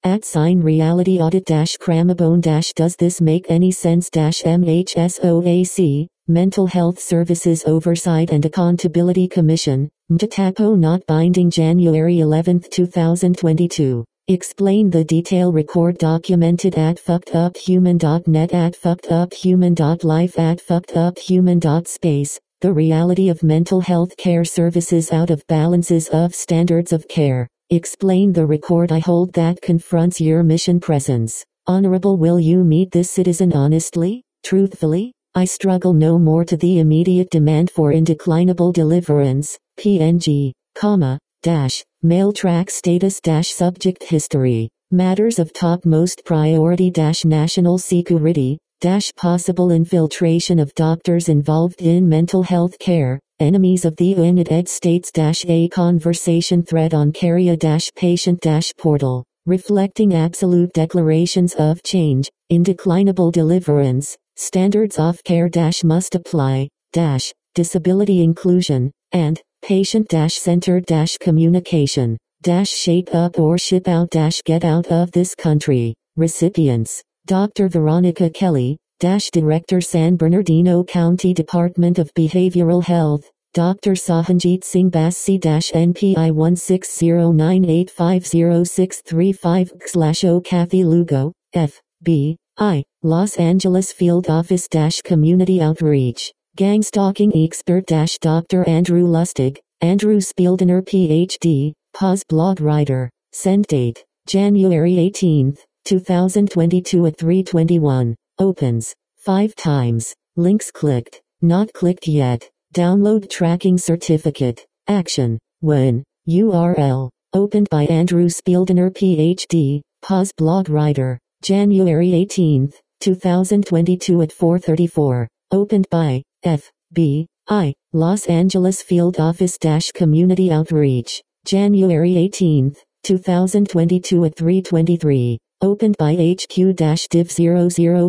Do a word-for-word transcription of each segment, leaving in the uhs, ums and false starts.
At sign reality audit dash cramabone dash does this make any sense dash M H S O A C, Mental Health Services Oversight and Accountability Commission, M T T A P O not binding January eleventh two thousand twenty-two. Explain the detail record documented at fucked up human dot net at fucked up human dot life at fucked up human dot space. The reality of mental health care services out of balances of standards of care. Explain the record I hold that confronts your mission presence. Honorable, will you meet this citizen honestly, truthfully? I struggle no more to the immediate demand for indeclinable deliverance, P N G, comma, dash, mail track status dash subject history, matters of topmost priority dash national security, dash possible infiltration of doctors involved in mental health care, enemies of the United States dash a conversation thread on carrier dash patient dash portal, reflecting absolute declarations of change, indeclinable deliverance, standards of care dash must apply, dash, disability inclusion, and, patient dash centered dash communication, dash shape up or ship out dash get out of this country, recipients, Doctor Veronica Kelly, Dash Director San Bernardino County Department of Behavioral Health, Doctor Sahanjeet Singh Bassi N P I one six zero nine eight five zero six three five slash O Kathy Lugo, F B I, Los Angeles Field Office Community Outreach, Gang Stalking Expert Doctor Andrew Lustig, Andrew Spieldener P H D, Pause Blog Writer, Send date, January eighteenth, two thousand twenty-two at three twenty-one. Opens. five times. Links clicked. Not clicked yet. Download tracking certificate. Action. When. U R L. Opened by Andrew Spieldener P H D. Pause blog writer. January eighteenth, two thousand twenty-two at four thirty-four. Opened by F B I. Los Angeles Field Office Community Outreach. January eighteenth, two thousand twenty-two at three twenty-three. Opened by H Q-div zero zero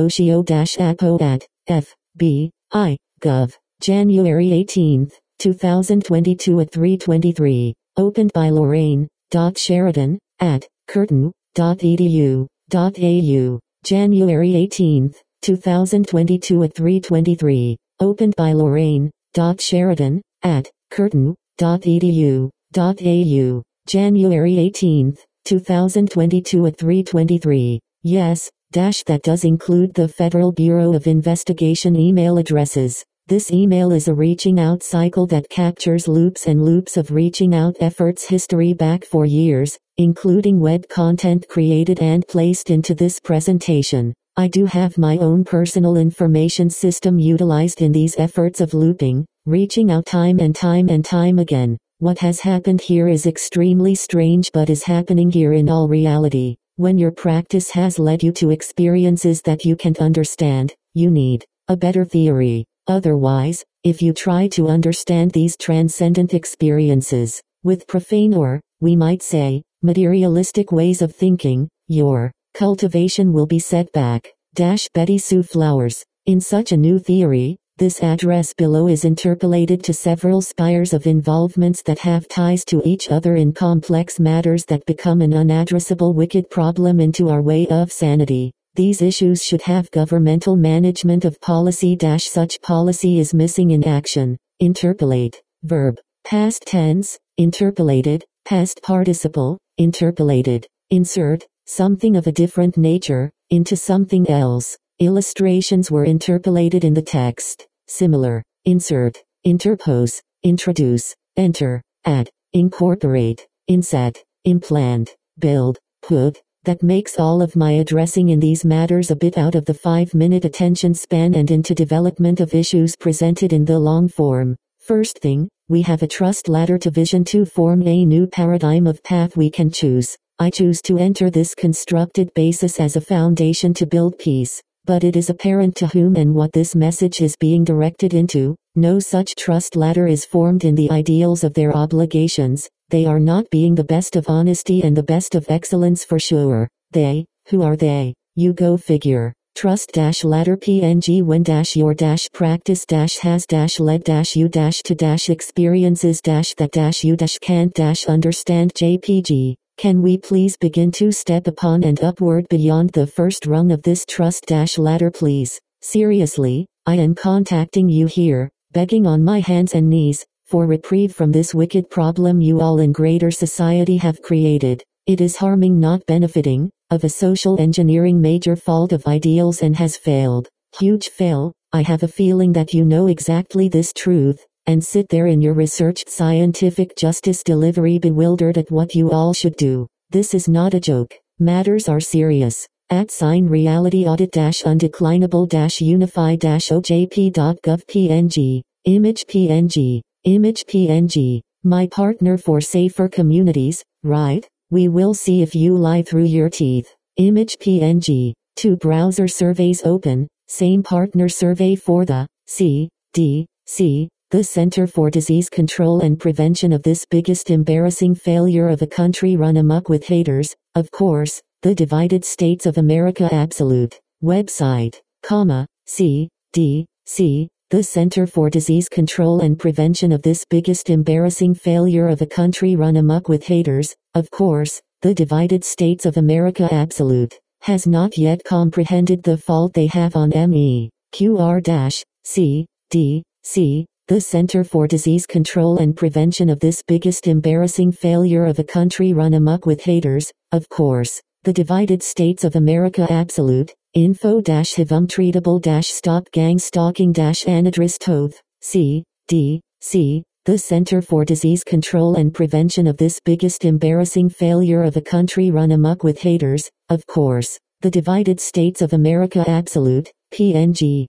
Oshio-A P O at F B I Gov. January eighteenth, two thousand twenty-two at three twenty-three. Opened by Lorraine. Sheridan at curtin dot e d u dot a u. January eighteenth, two thousand twenty-two at three twenty-three. Opened by Lorraine. Sheridan at curtin dot e d u dot a u. January eighteenth, two thousand twenty-two at three twenty-three. Yes, dash that does include the Federal Bureau of Investigation email addresses. This email is a reaching out cycle that captures loops and loops of reaching out efforts history back for years, including web content created and placed into this presentation. I do have my own personal information system utilized in these efforts of looping, reaching out time and time and time again. What has happened here is extremely strange but is happening here in all reality. When your practice has led you to experiences that you can't understand, you need a better theory. Otherwise, if you try to understand these transcendent experiences with profane or, we might say, materialistic ways of thinking, your cultivation will be set back. Dash Betty Sue Flowers. In such a new theory, this address below is interpolated to several spires of involvements that have ties to each other in complex matters that become an unaddressable wicked problem into our way of sanity. These issues should have governmental management of policy. Such policy is missing in action. Interpolate. Verb. Past tense. Interpolated. Past participle. Interpolated. Insert. Something of a different nature. Into something else. Illustrations were interpolated in the text. Similar. Insert. Interpose. Introduce. Enter. Add. Incorporate. Inset. Implant. Build. Put. That makes all of my addressing in these matters a bit out of the five-minute attention span and into development of issues presented in the long form. First thing, we have a trust ladder to vision to form a new paradigm of path we can choose. I choose to enter this constructed basis as a foundation to build peace. But it is apparent to whom and what this message is being directed into. No such trust ladder is formed in the ideals of their obligations. They are not being the best of honesty and the best of excellence for sure. They, who are they? You go figure. Trust dash ladder P N G when dash your dash practice dash has dash led dash you dash to dash experiences dash that dash you dash can't dash understand J P G. Can we please begin to step upon and upward beyond the first rung of this trust-ladder, please? Seriously, I am contacting you here, begging on my hands and knees, for reprieve from this wicked problem you all in greater society have created. It is harming, not benefiting, of a social engineering major fault of ideals and has failed. Huge fail. I have a feeling that you know exactly this truth, and sit there in your researched scientific justice delivery bewildered at what you all should do. This is not a joke. Matters are serious. At sign reality audit dash undeclinable dash unified dash ojp dot gov png. Image png. Image png. My partner for safer communities, right? We will see if you lie through your teeth. Image png. Two browser surveys open. Same partner survey for the C D C. The Center for Disease Control and Prevention of this biggest embarrassing failure of a country run amok with haters, of course, the Divided States of America Absolute. Website, comma, C D C. The Center for Disease Control and Prevention of this biggest embarrassing failure of a country run amok with haters, of course, the Divided States of America Absolute, has not yet comprehended the fault they have on me. Q R C D C. The Center for Disease Control and Prevention of this biggest embarrassing failure of a country run amok with haters, of course, the Divided States of America Absolute. Info dash H I V um treatable dash stop gang stalking dash anadress toth. C D C. The Center for Disease Control and Prevention of this biggest embarrassing failure of a country run amok with haters, of course, the Divided States of America Absolute. P N G.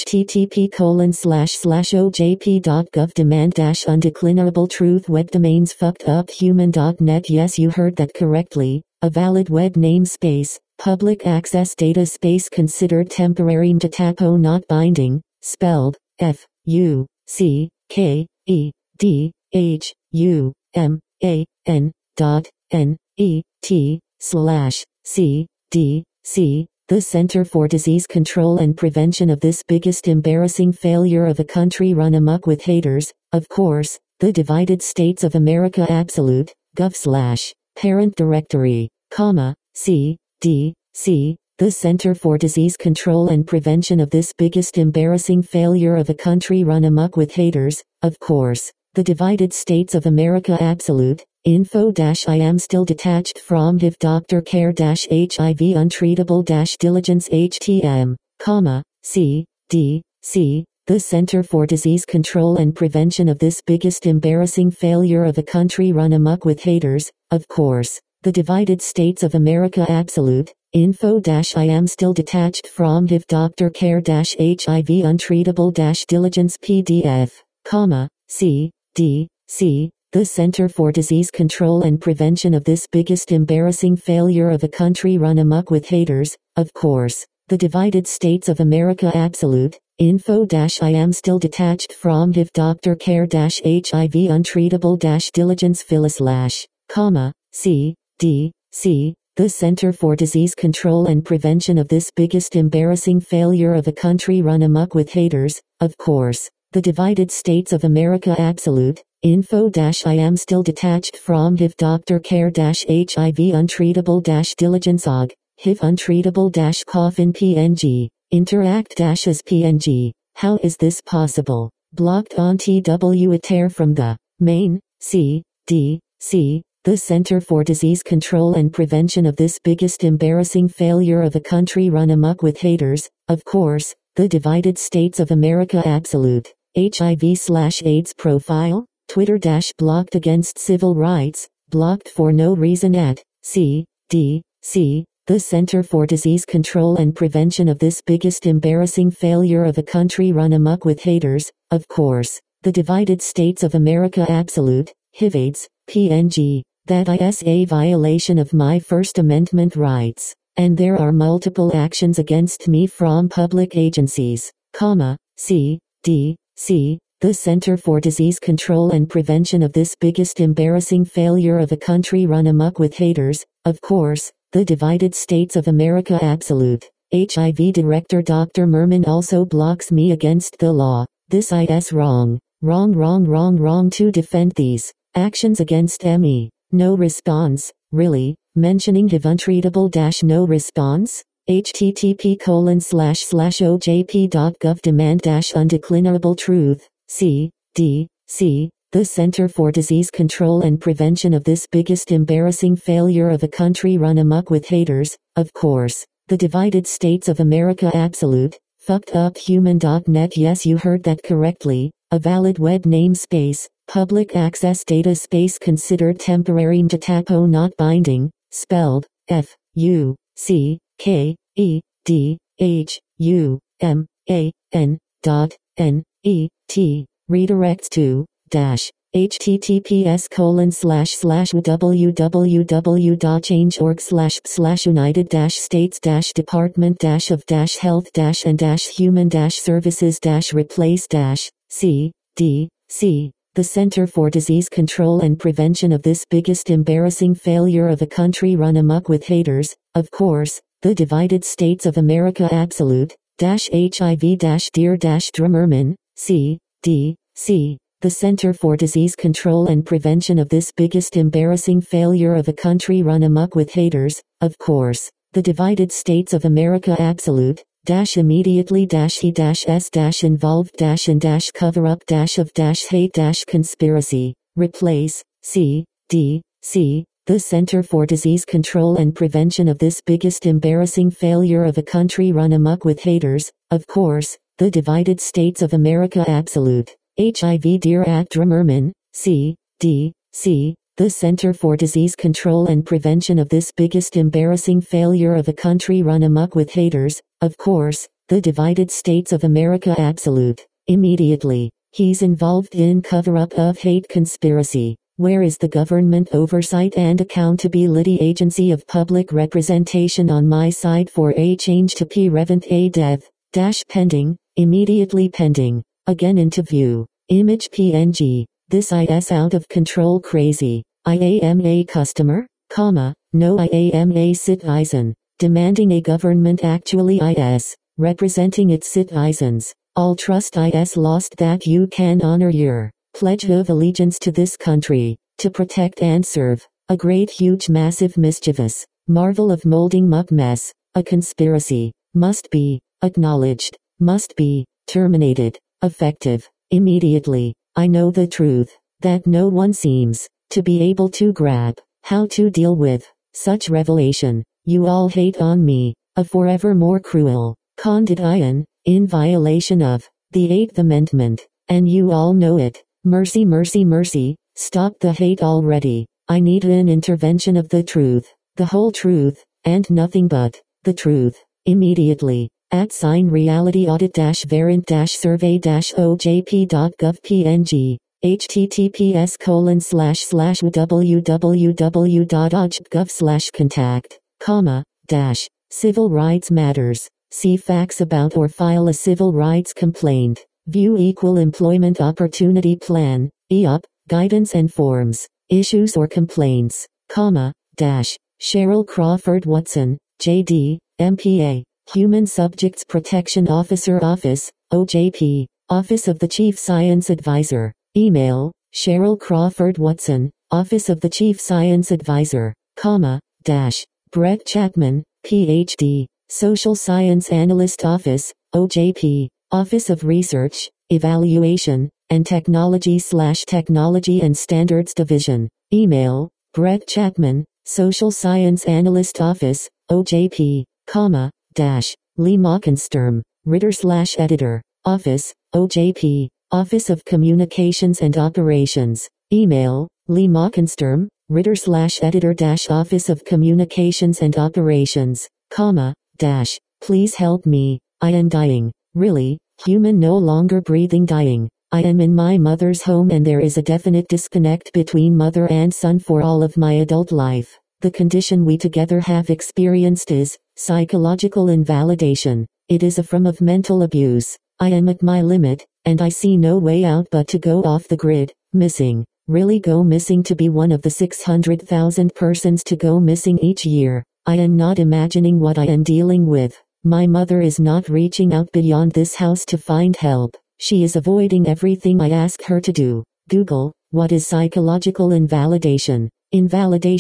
http colon slash slash ojp dot gov demand dash undeclinable truth web domains fucked up human dot net. Yes, you heard that correctly. A valid web namespace, public access data space considered temporary. Mtatapo not binding, spelled F U C K E D H U M A N dot N E T slash C D C. The Center for Disease Control and Prevention of this biggest embarrassing failure of a country run amok with haters, of course, the Divided States of America Absolute. Gov slash parent directory, comma, C D C. The Center for Disease Control and Prevention of this biggest embarrassing failure of a country run amok with haters, of course, the Divided States of America Absolute. Info dash I am still detached from H I V doctor care dash H I V untreatable dash diligence H T M, comma, C D C. The Center for Disease Control and Prevention of this biggest embarrassing failure of a country run amok with haters, of course, the Divided States of America Absolute. Info dash I am still detached from H I V doctor care dash H I V untreatable dash diligence P D F, comma, C D C. The Center for Disease Control and Prevention of this biggest embarrassing failure of a country run amok with haters, of course, the Divided States of America Absolute. Info dash I am still detached from H I V doctor care dash H I V untreatable dash diligence Phyllis slash, comma, C D C. The Center for Disease Control and Prevention of this biggest embarrassing failure of a country run amok with haters, of course, the Divided States of America Absolute. Info dash I am still detached from H I V doctor care dash H I V untreatable dash diligence O G, H I V untreatable dash coffin P N G, interact dash as P N G. How is this possible? Blocked on T W A tear from the main, C D C. The Center for Disease Control and Prevention of this biggest embarrassing failure of a country run amok with haters, of course, the Divided States of America Absolute. H I V slash AIDS profile. Twitter dash blocked against civil rights, blocked for no reason at C D C. The Center for Disease Control and Prevention of this biggest embarrassing failure of a country run amok with haters, of course, the Divided States of America Absolute. H I V AIDS, P N G. That is a violation of my First Amendment rights, and there are multiple actions against me from public agencies, comma, C D C. The Center for Disease Control and Prevention of this biggest embarrassing failure of a country run amok with haters, of course, the Divided States of America Absolute. H I V Director Doctor Merman also blocks me against the law. This is wrong. Wrong wrong wrong wrong to defend these actions against me. No response. really, mentioning H I V untreatable dash no response? http colon slash slash ojp.gov demand dash undeclinable truth, C, D, C, the Center for Disease Control and Prevention of this biggest embarrassing failure of a country run amok with haters, of course, the Divided States of America absolute, fucked up human dot net. Yes, you heard that correctly, a valid web namespace, public access data space considered temporary M T T A P O not binding, spelled, F, U, C, K, E, D, H, U, M, A, N, dot, N, E, T, redirects to, dash, https colon slash slash www.change.org slash slash united dash states dash department dash of dash health dash and dash human dash services dash replace dash C, D, C, the Center for Disease Control and Prevention of this biggest embarrassing failure of a country run amok with haters, of course, the Divided States of America absolute, dash H I V dash dear dash Drammerman, C, D, C, the Center for Disease Control and Prevention of this biggest embarrassing failure of a country run amok with haters, of course, the Divided States of America absolute, dash immediately dash e dash s dash involved dash and dash cover up dash of dash hate dash conspiracy, replace, C, D, C, the Center for Disease Control and Prevention of this biggest embarrassing failure of a country run amok with haters, of course, the Divided States of America absolute, H I V dear at Drammerman, C, D, C, the Center for Disease Control and Prevention of this biggest embarrassing failure of a country run amok with haters, of course, the Divided States of America absolute, immediately, he's involved in cover-up of hate conspiracy. Where is the government oversight and accountability agency of public representation on my side for a change to prevent a death, dash pending, immediately pending, again interview, image P N G, this is out of control crazy, I am a customer, comma, no I am a citizen, demanding a government actually is, representing its citizens, all trust is lost that you can honor your pledge of allegiance to this country, to protect and serve, a great huge massive mischievous, marvel of molding muck mess, a conspiracy, must be, acknowledged, must be, terminated, effective, immediately, I know the truth, that no one seems, to be able to grab, how to deal with, such revelation, you all hate on me, a forever more cruel, condition, in violation of, the Eighth Amendment, and you all know it, mercy mercy mercy, stop the hate already, I need an intervention of the truth, the whole truth, and nothing but, the truth, immediately, at sign reality audit dash variant dash survey dash ojp.gov png, https colon slash slash www.ojp.gov slash contact, comma, dash, civil rights matters, see facts about or file a civil rights complaint, view equal employment opportunity plan, E O P, guidance and forms, issues or complaints, comma, dash, Cheryl Crawford Watson, J D, M P A, Human Subjects Protection Officer Office, O J P, Office of the Chief Science Advisor, email, Cheryl Crawford Watson, Office of the Chief Science Advisor, comma, dash, Brett Chapman, P H D, Social Science Analyst Office, O J P, Office of Research, Evaluation, and Technology slash Technology and Standards Division, email, Brett Chapman, Social Science Analyst Office, O J P, comma, dash, Lee Mockensturm, Ritter slash Editor, Office, O J P, Office of Communications and Operations, email, Lee Mockensturm, Ritter slash Editor dash Office of Communications and Operations, comma, dash, please help me, I am dying, really, human no longer breathing dying, I am in my mother's home and there is a definite disconnect between mother and son for all of my adult life. The condition we together have experienced is psychological invalidation. It is a form of mental abuse. I am at my limit, and I see no way out but to go off the grid, missing, really go missing to be one of the six hundred thousand persons to go missing each year. I am not imagining what I am dealing with. My mother is not reaching out beyond this house to find help. She is avoiding everything I ask her to do. Google, what is psychological invalidation? Invalidation,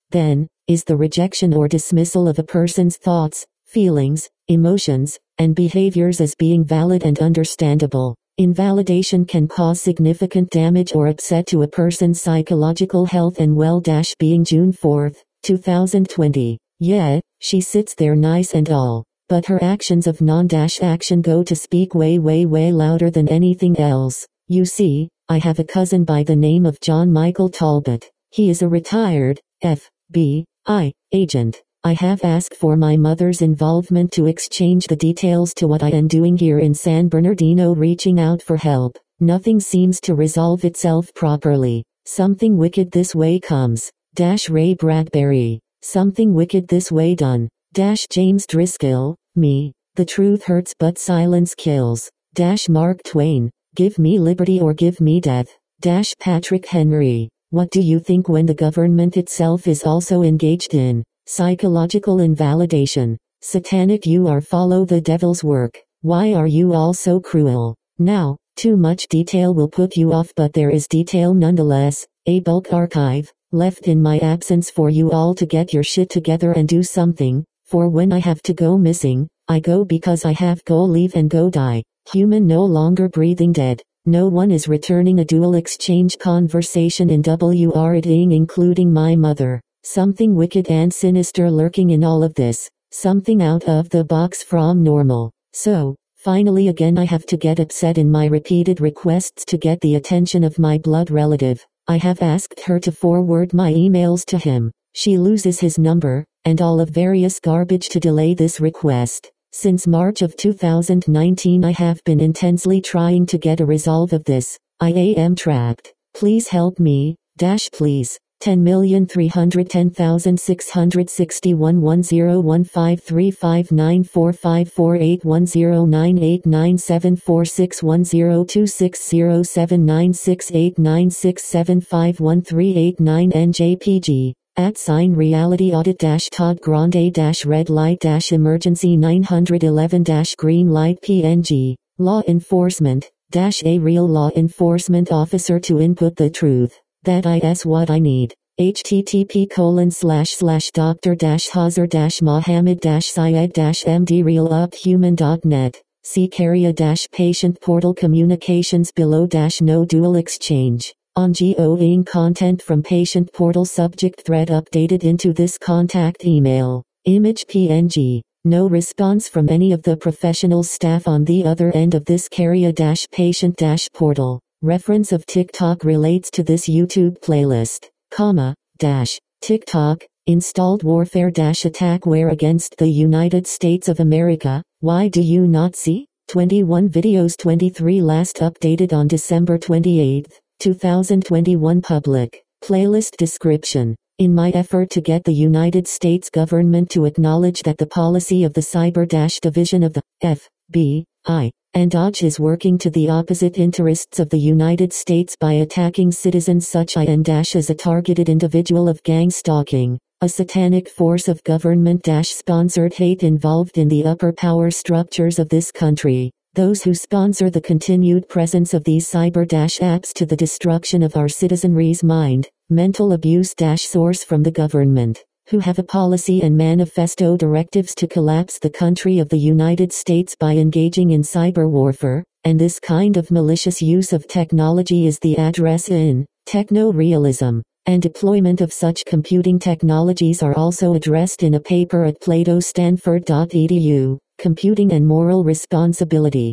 then, is the rejection or dismissal of a person's thoughts, feelings, emotions, and behaviors as being valid and understandable. Invalidation can cause significant damage or upset to a person's psychological health and well-being. June fourth, two thousand twenty. Yeah, she sits there nice and all, but her actions of non-action go to speak way way way louder than anything else. You see, I have a cousin by the name of John Michael Talbot. He is a retired F B I agent. I have asked for my mother's involvement to exchange the details to what I am doing here in San Bernardino, reaching out for help. Nothing seems to resolve itself properly. Something wicked this way comes. Dash Ray Bradbury. Something wicked this way done. Dash James Driscoll. Me. The truth hurts but silence kills. Dash Mark Twain. Give me liberty or give me death. Dash Patrick Henry. What do you think when the government itself is also engaged in psychological invalidation? Satanic you are, follow the devil's work. Why are you all so cruel? Now, too much detail will put you off, but there is detail nonetheless, a bulk archive, left in my absence for you all to get your shit together and do something, for when I have to go missing, I go because I have go leave and go die. Human no longer breathing dead. No one is returning a dual exchange conversation in W R ing, including my mother. Something wicked and sinister lurking in all of this. Something out of the box from normal. So, finally again I have to get upset in my repeated requests to get the attention of my blood relative. I have asked her to forward my emails to him. She loses his number, and all of various garbage to delay this request. Since March of two thousand nineteen I have been intensely trying to get a resolve of this. I am trapped. Please help me, dash please. ten million three hundred ten thousand six hundred sixty-one one zero one five three five nine four five four eight one zero nine eight nine seven four six one zero two six zero seven nine six eight nine six seven five one three eight nine N J P G. At sign reality audit dash Todd Grande dash red light dash emergency nine eleven dash green light P N G. Law enforcement dash a real law enforcement officer to input the truth. That is what I need. http colon slash slash doctor dash Hazar dash Mohammed dash Syed dash MD realuphuman dot net. See carrier dash patient portal communications below dash no dual exchange. Ongoing content from patient portal subject thread updated into this contact email. Image P N G. No response from any of the professional staff on the other end of this carrier dash patient dash portal. Reference of TikTok relates to this YouTube playlist, comma, dash, TikTok, installed warfare dash attackware against the United States of America. Why do you not see? twenty-one videos twenty-three last updated on December twenty-eighth, two thousand twenty-one. Public playlist description. In my effort to get the United States government to acknowledge that the policy of the Cyber Dash Division of the F B I and D O J is working to the opposite interests of the United States by attacking citizens such I N dash as a targeted individual of gang stalking, a satanic force of government-sponsored hate involved in the upper power structures of this country. Those who sponsor the continued presence of these cyber-apps to the destruction of our citizenry's mind, mental abuse source from the government, who have a policy and manifesto directives to collapse the country of the United States by engaging in cyber warfare, and this kind of malicious use of technology is the address in techno-realism, and deployment of such computing technologies are also addressed in a paper at plato stanford dot e d u. Computing and Moral Responsibility.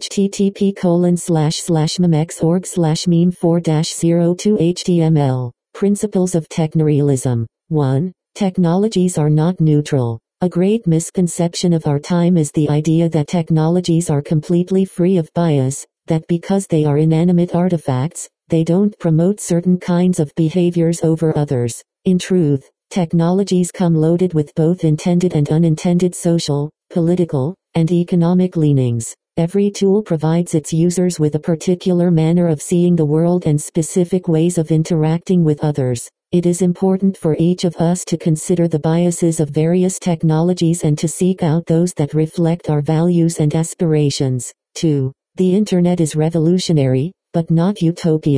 http colon slash slash memex.org slash meme four dash zero two html. Principles of Technorealism. one. Technologies are not neutral. A great misconception of our time is the idea that technologies are completely free of bias, that because they are inanimate artifacts, they don't promote certain kinds of behaviors over others. In truth, technologies come loaded with both intended and unintended social, political, and economic leanings. Every tool provides its users with a particular manner of seeing the world and specific ways of interacting with others. It is important for each of us to consider the biases of various technologies and to seek out those that reflect our values and aspirations. two. The Internet is revolutionary, but not utopian. The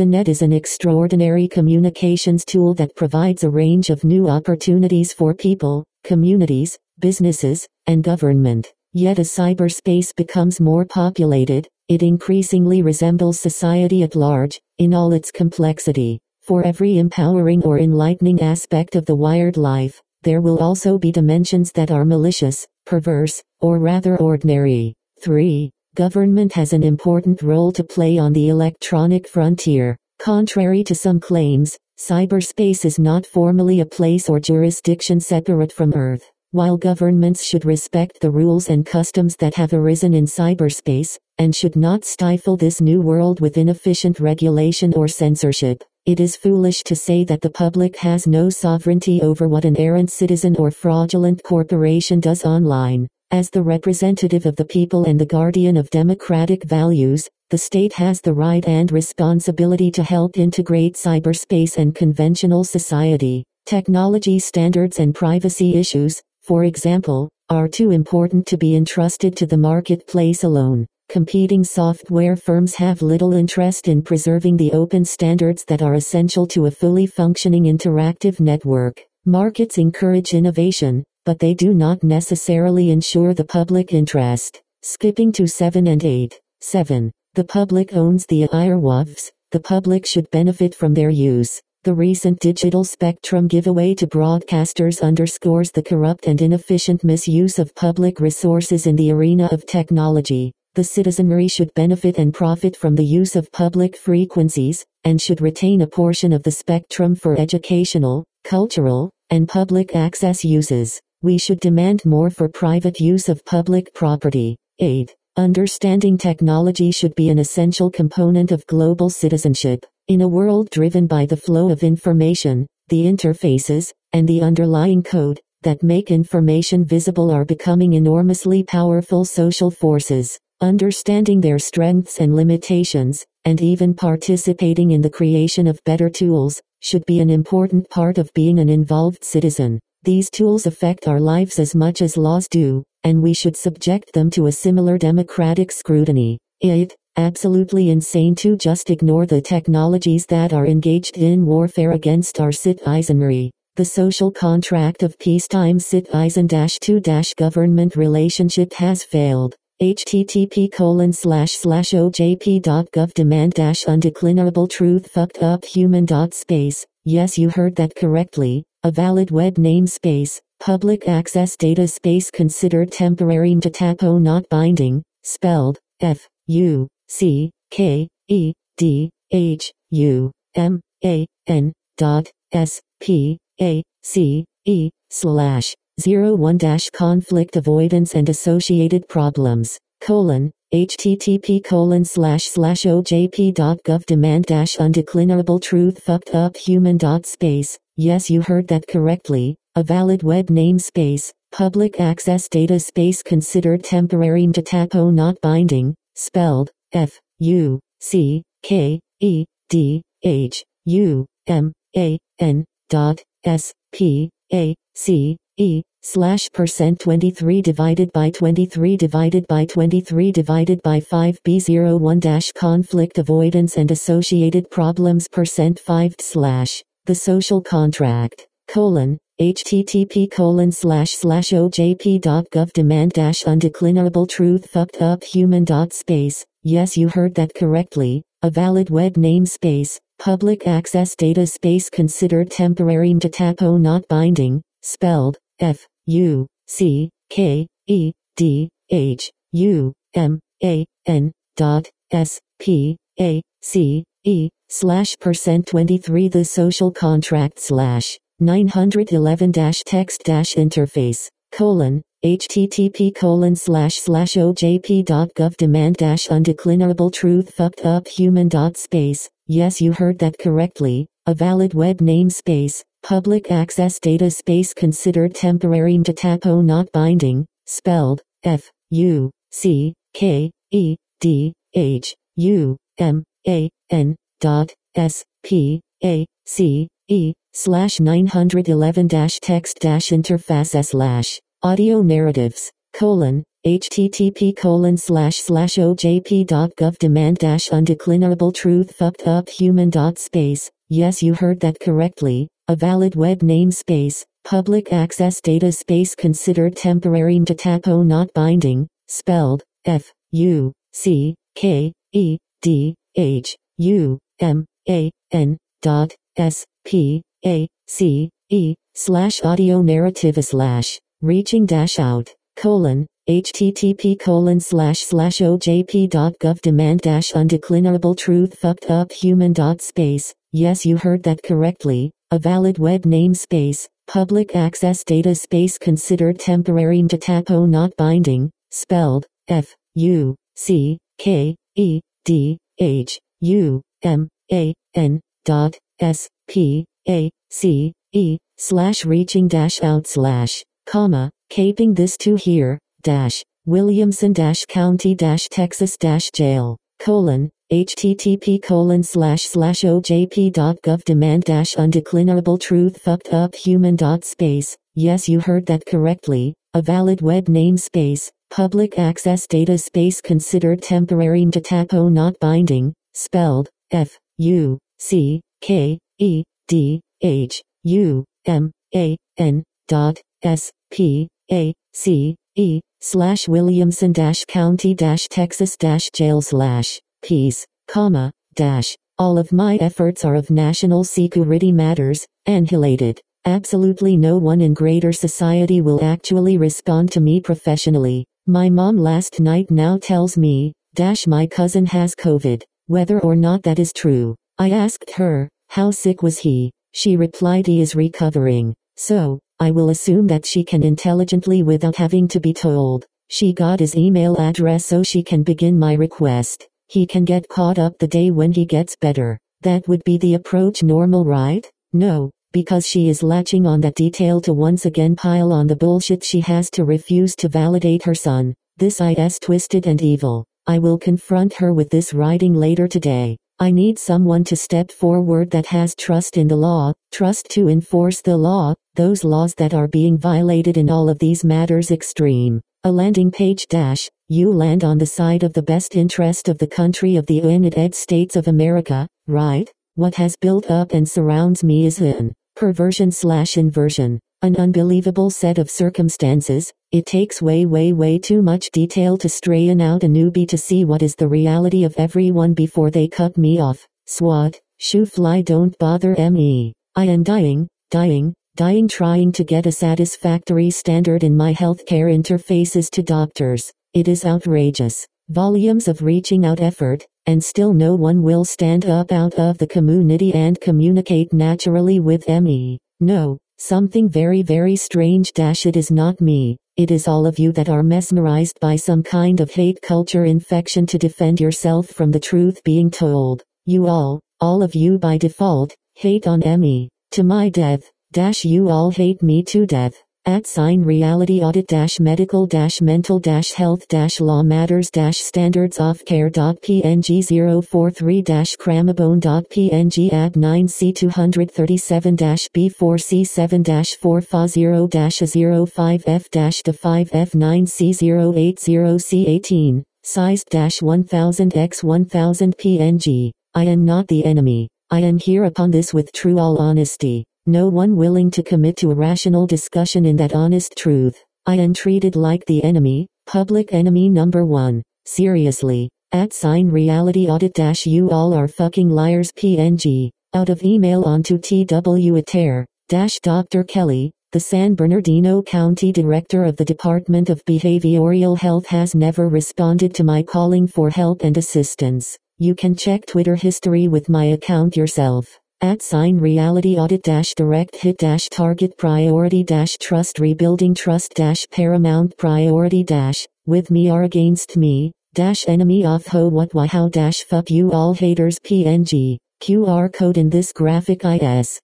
The net is an extraordinary communications tool that provides a range of new opportunities for people, communities, businesses, and government. Yet as cyberspace becomes more populated, it increasingly resembles society at large, in all its complexity. For every empowering or enlightening aspect of the wired life, there will also be dimensions that are malicious, perverse, or rather ordinary. three. Government has an important role to play on the electronic frontier. Contrary to some claims, cyberspace is not formally a place or jurisdiction separate from Earth. While governments should respect the rules and customs that have arisen in cyberspace, and should not stifle this new world with inefficient regulation or censorship, it is foolish to say that the public has no sovereignty over what an errant citizen or fraudulent corporation does online. As the representative of the people and the guardian of democratic values, the state has the right and responsibility to help integrate cyberspace and conventional society. Technology standards and privacy issues, for example, are too important to be entrusted to the marketplace alone. Competing software firms have little interest in preserving the open standards that are essential to a fully functioning interactive network. Markets encourage innovation, but they do not necessarily ensure the public interest. Skipping to seven and eight. seven. The public owns the airwaves. The public should benefit from their use. The recent digital spectrum giveaway to broadcasters underscores the corrupt and inefficient misuse of public resources in the arena of technology. The citizenry should benefit and profit from the use of public frequencies, and should retain a portion of the spectrum for educational, cultural, and public access uses. We should demand more for private use of public property. eight. Understanding technology should be an essential component of global citizenship. In a world driven by the flow of information, the interfaces, and the underlying code that make information visible are becoming enormously powerful social forces. Understanding their strengths and limitations, and even participating in the creation of better tools, should be an important part of being an involved citizen. These tools affect our lives as much as laws do, and we should subject them to a similar democratic scrutiny. eight. Absolutely insane to just ignore the technologies that are engaged in warfare against our citizenry. The social contract of peacetime citizen-to-government relationship has failed. http colon slash slash ojp.gov demand dash undeclinable truth fucked up human dot space. Yes, you heard that correctly. A valid web namespace, public access data space considered temporary mtatapo not binding, spelled F U C K E D H U M A N dot S P A C E slash zero one dash conflict avoidance and associated problems colon http colon slash slash ojp.gov demand dash undeclinable truth fucked up human dot space. Yes, you heard that correctly. A valid web namespace, public access data space considered temporary mtatapo not binding, spelled F U C K E D H U M A N dot S P A C E slash percent twenty-three divided by twenty-three divided by twenty-three divided by five B zero one dash conflict avoidance and associated problems percent five slash the social contract colon http colon slash slash ojp.gov demand dash undeclinable truth fucked up human dot space. Yes, you heard that correctly. A valid web namespace, public access data space considered temporary mtatapo not binding, spelled F U C K E D H U M A N dot S P A C E slash percent twenty-three the social contract slash nine eleven dash text dash interface colon http colon slash slash ojp.gov demand dash undeclinable truth fucked up human dot space. Yes, you heard that correctly. A valid web namespace, public access data space considered temporary mtatapo not binding, spelled F U C K E D H U M A N dot S P A C E slash nine eleven dash text dash interface slash audio narratives colon http colon slash slash ojp.gov demand dash undeclinable truth fucked up human dot space. Yes, you heard that correctly. A valid web namespace, public access data space considered temporary mtatapo not binding, spelled F U C K E D H U M A N dot S P A C E slash audio narrative slash reaching dash out colon http colon slash slash ojp.gov demand dash undeclinable truth fucked up human dot space. Yes, you heard that correctly. A valid web namespace, public access data space considered temporary mtatapo not binding, spelled F U C K E D H U M A N dot S P A C E slash reaching dash out slash comma caping this to here dash Williamson dash County dash Texas dash jail colon http colon slash slash ojp.gov demand dash undeclinable truth fucked up human dot space. Yes, you heard that correctly. A valid web namespace, public access data space considered temporary mtatapo not binding, spelled F U C K E D H U M A N dot S P A C E slash Williamson dash County dash Texas dash jail slash peace, comma, dash. All of my efforts are of national security matters, annihilated. Absolutely no one in greater society will actually respond to me professionally. My mom last night now tells me, dash my cousin has COVID, whether or not that is true. I asked her, how sick was he? She replied he is recovering. So, I will assume that she can intelligently without having to be told. She got his email address so she can begin my request. He can get caught up the day when he gets better. That would be the approach normal, right? No, because she is latching on that detail to once again pile on the bullshit she has to refuse to validate her son. This is twisted and evil. I will confront her with this writing later today. I need someone to step forward that has trust in the law, trust to enforce the law, those laws that are being violated in all of these matters extreme. A landing page dash, you land on the side of the best interest of the country of the United States of America, right? What has built up and surrounds me is an perversion slash inversion, an unbelievable set of circumstances. It takes way way way too much detail to straighten out a newbie to see what is the reality of everyone before they cut me off. Swat, shoo fly don't bother me. I am dying, dying, dying trying to get a satisfactory standard in my healthcare interfaces to doctors. It is outrageous. Volumes of reaching out effort, and still no one will stand up out of the community and communicate naturally with me. No, something very very strange dash it is not me. It is all of you that are mesmerized by some kind of hate culture infection to defend yourself from the truth being told. You all, all of you by default, hate on me. To my death, dash you all hate me to death. At sign reality audit dash medical dash mental dash health dash law matters dash standards of care dot png zero four three dash cramabone dot png ad nine c two thirty-seven dash b four c seven dash four f a zero dash zero five f dash to five f nine c zero eight zero c eighteen size dash one thousand by one thousand png. I am not the enemy. I am here upon this with true all honesty. No one willing to commit to a rational discussion in that honest truth. I am treated like the enemy, public enemy number one. Seriously. At sign reality audit dash you all are fucking liars png. Out of email onto T W Ater, dash Doctor Kelly, the San Bernardino County Director of the Department of Behavioral Health has never responded to my calling for help and assistance. You can check Twitter history with my account yourself. At sign reality audit dash direct hit dash target priority dash trust rebuilding trust dash paramount priority dash with me or against me dash enemy of ho what why how dash fuck you all haters png. Q R code in this graphic is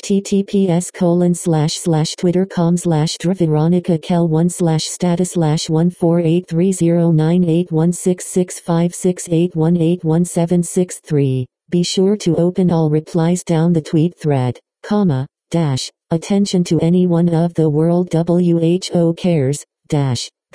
https colon slash slash twitter com slash veronica kel one slash status slash one four eight three zero nine eight one six six five six eight one eight one seven six three. Be sure to open all replies down the tweet thread, comma, dash, attention to anyone of the world W H O cares, dash,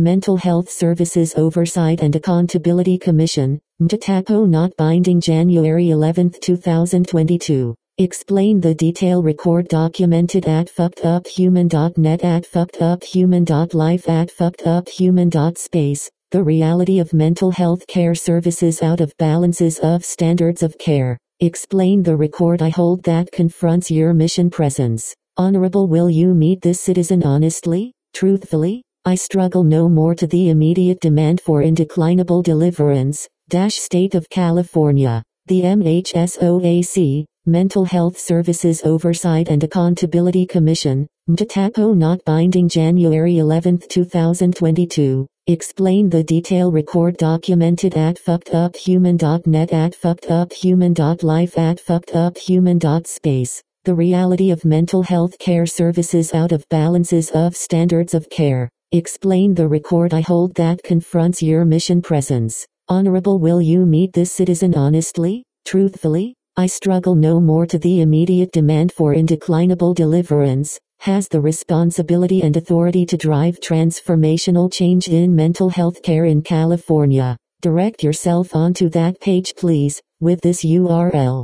Mental Health Services Oversight and Accountability Commission, M T T A P O not binding January eleventh two thousand twenty-two. Explain the detail record documented at fucked up human dot net at fucked up human dot life at fucked up human dot space. The reality of mental health care services out of balances of standards of care. Explain the record I hold that confronts your mission presence. Honorable, will you meet this citizen honestly, truthfully? I struggle no more to the immediate demand for indeclinable deliverance. Dash State of California. The M H S O A C, Mental Health Services Oversight and Accountability Commission, M T T A P O not binding January eleventh two thousand twenty-two. Explain the detail record documented at fucked up human dot net at fucked up human dot life at fucked up human dot space. The reality of mental health care services out of balances of standards of care. Explain the record I hold that confronts your mission presence. Honorable, will you meet this citizen honestly, truthfully? I struggle no more to the immediate demand for indeclinable deliverance. Has the responsibility and authority to drive transformational change in mental health care in California. Direct yourself onto that page please, with this U R L.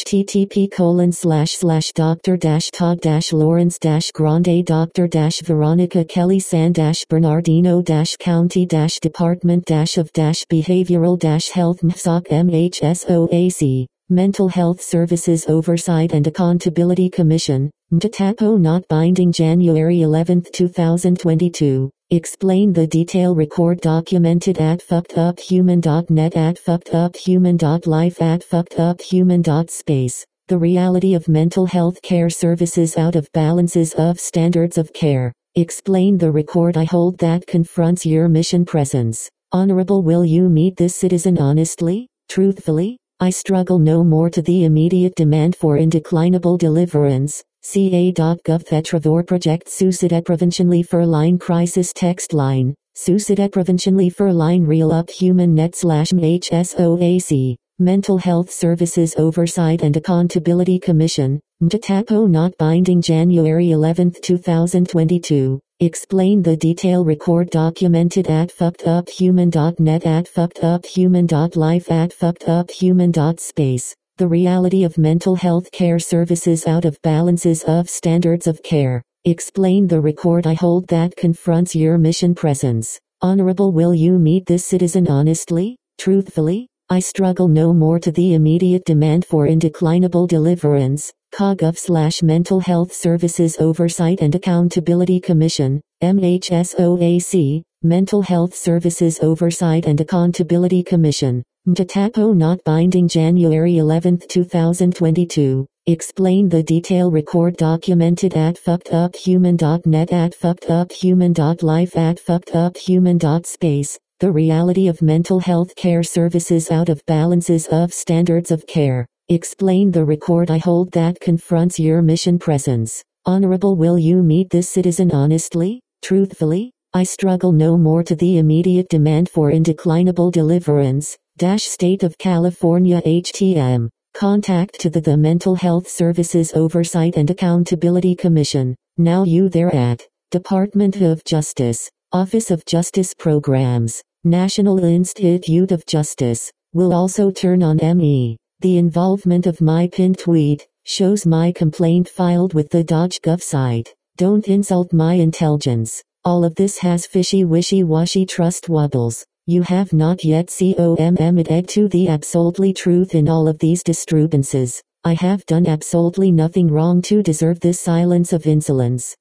http colon slash slash dr dash todd dash lawrence dash grande dr dash veronica kelly san dash bernardino dash county dash department dash of dash behavioral dash health M S O C M H S O A C. Mental Health Services Oversight and Accountability Commission, M T T A P O not binding January eleventh two thousand twenty-two. Explain the detail record documented at fucked up human dot net at fucked up human dot life at fucked up human dot space. The reality of mental health care services out of balances of standards of care. Explain the record I hold that confronts your mission presence. Honorable, will you meet this citizen honestly, truthfully? I struggle no more to the immediate demand for indeclinable deliverance. C A dot gov Vetravor Project Suicide Prevention for Line Crisis Text Line. Suicide Prevention for Line Real Up Human Net slash M H S O A C. Mental Health Services Oversight and Accountability Commission, M T T A P O not binding January eleventh two thousand twenty-two. Explain the detail record documented at fucked up human dot net at fucked up human dot life at fucked up human dot space. The reality of mental health care services out of balances of standards of care. Explain the record I hold that confronts your mission presence. Honorable, will you meet this citizen honestly, truthfully? I struggle no more to the immediate demand for indeclinable deliverance. COGOV slash Mental Health Services Oversight and Accountability Commission, M H S O A C, Mental Health Services Oversight and Accountability Commission, M T T A P O not binding January eleventh two thousand twenty-two. Explain the detail record documented at fucked up human dot net at fucked up human dot life at fucked up human dot space. The reality of mental health care services out of balances of standards of care. Explain the record I hold that confronts your mission presence. Honorable, will you meet this citizen honestly, truthfully? I struggle no more to the immediate demand for indeclinable deliverance. Dash State of California H T M. Contact to the, the Mental Health Services Oversight and Accountability Commission. Now you there at Department of Justice, Office of Justice Programs, National Institute of Justice. Will also turn on M E. The involvement of my pinned tweet shows my complaint filed with the .gov site. Don't insult my intelligence. All of this has fishy wishy-washy trust wobbles. You have not yet committed to the absolutely truth in all of these disturbances. I have done absolutely nothing wrong to deserve this silence of insolence.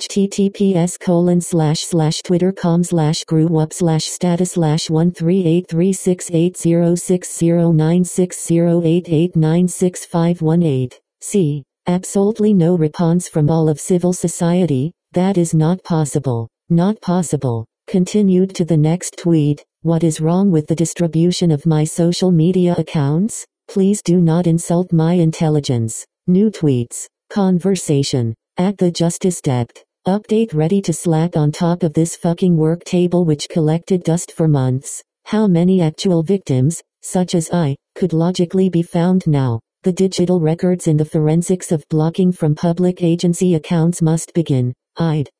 https colon slash slash twitter.com slash grew up slash status slash one three eight three six eight zero six zero nine six zero eight eight nine six five one eight. C. Absolutely no response from all of civil society. That is not possible. Not possible. Continued to the next tweet. What is wrong with the distribution of my social media accounts? Please do not insult my intelligence. New tweets. Conversation. At the Justice Depth. Update ready to slack on top of this fucking work table which collected dust for months. How many actual victims, such as I, could logically be found now? The digital records in the forensics of blocking from public agency accounts must begin. I'd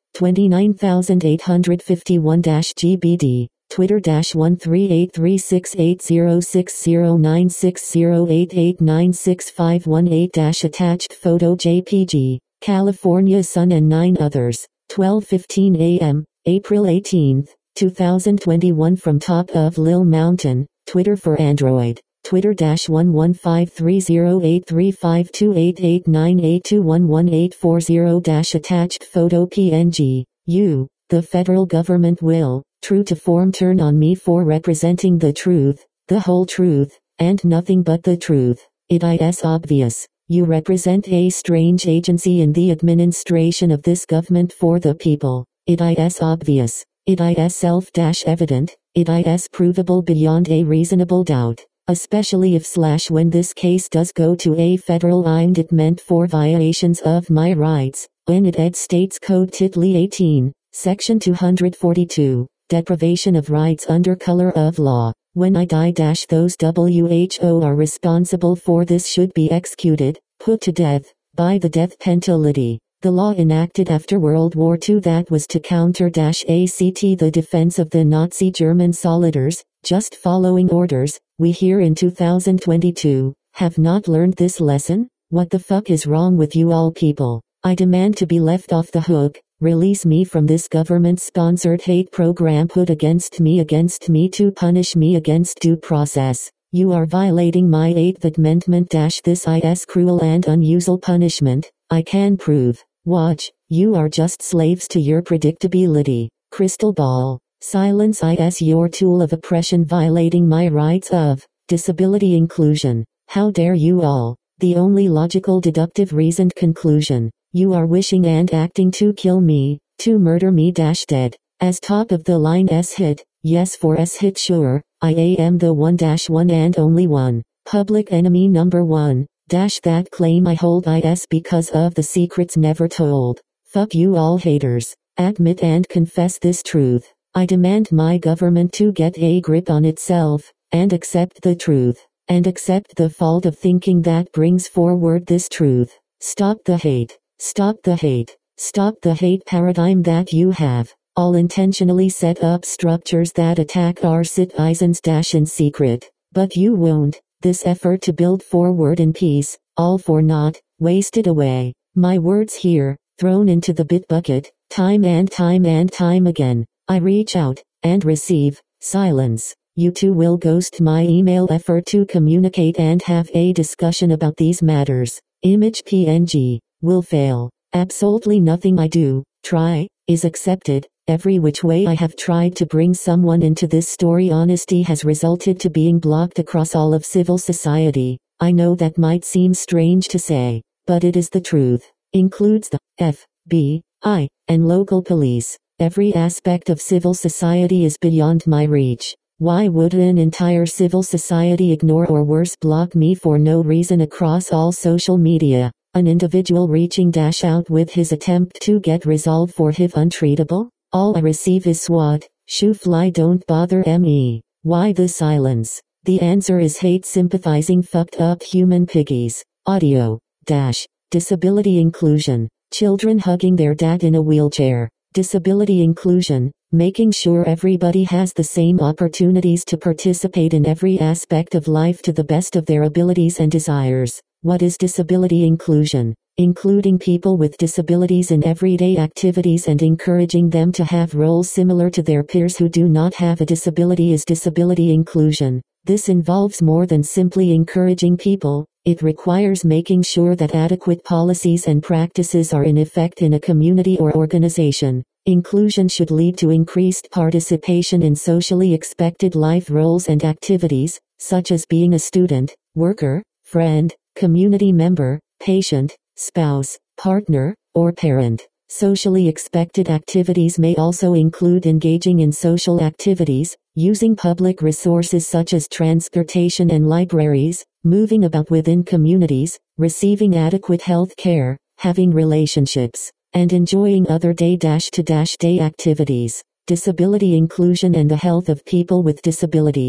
twenty-nine thousand eight hundred fifty-one G B D, Twitter one three eight three six eight zero six zero nine six zero eight eight nine six five one eight Attached photo J P G, California Sun and nine others, twelve fifteen a m, April eighteenth, two thousand twenty-one From top of Lil Mountain, Twitter for Android. Twitter one one five three zero eight three five two eight eight nine eight two one one eight four zero Attached photo P N G. You, the federal government will, true to form, turn on me for representing the truth, the whole truth, and nothing but the truth. It is obvious. You represent a strange agency in the administration of this government for the people. It is obvious. It is self-evident. It is provable beyond a reasonable doubt. Especially if slash when this case does go to a federal indictment for violations of my rights, when it ed States Code Title eighteen, Section two forty-two, deprivation of rights under color of law. When I die dash those W H O are responsible for this should be executed, put to death, by the death penalty. The law enacted after World War Two that was to counter dash act the defense of the Nazi German soldiers, just following orders, we here in two thousand twenty-two, have not learned this lesson? What the fuck is wrong with you all people? I demand to be left off the hook, release me from this government-sponsored hate program put against me against me to punish me against due process. You are violating my eighth Amendment dash this is cruel and unusual punishment, I can prove. Watch, you are just slaves to your predictability. Crystal ball. Silence is your tool of oppression violating my rights of disability inclusion. How dare you all. The only logical deductive reasoned conclusion. You are wishing and acting to kill me, to murder me dash dead. As top of the line S hit, yes for S hit sure, I am the one dash one and only one. Public enemy number one, dash that claim I hold is because of the secrets never told. Fuck you all haters. Admit and confess this truth. I demand my government to get a grip on itself, and accept the truth, and accept the fault of thinking that brings forward this truth. Stop the hate, stop the hate, stop the hate paradigm that you have, all intentionally set up structures that attack our citizens dash in secret, but you won't, this effort to build forward in peace, all for naught, wasted away. My words here, thrown into the bit bucket, time and time and time again. I reach out, and receive, silence. You too will ghost my email effort to communicate and have a discussion about these matters. Image P N G, will fail. Absolutely nothing I do, try, is accepted. Every which way I have tried to bring someone into this story honesty has resulted to being blocked across all of civil society. I know that might seem strange to say, but it is the truth. Includes the F B I and local police. Every aspect of civil society is beyond my reach. Why would an entire civil society ignore or worse block me for no reason across all social media? An individual reaching dash out with his attempt to get resolve for H I V untreatable? All I receive is SWAT, shoo fly don't bother me. Why the silence? The answer is hate sympathizing fucked up human piggies. Audio. Dash. Disability inclusion. Children hugging their dad in a wheelchair. Disability inclusion, making sure everybody has the same opportunities to participate in every aspect of life to the best of their abilities and desires. What is disability inclusion? Including people with disabilities in everyday activities and encouraging them to have roles similar to their peers who do not have a disability is disability inclusion. This involves more than simply encouraging people. It requires making sure that adequate policies and practices are in effect in a community or organization. Inclusion should lead to increased participation in socially expected life roles and activities, such as being a student, worker, friend, community member, patient, spouse, partner, or parent. Socially expected activities may also include engaging in social activities, using public resources such as transportation and libraries, moving about within communities, receiving adequate health care, having relationships, and enjoying other day-to-day activities. Disability inclusion and the health of people with disabilities.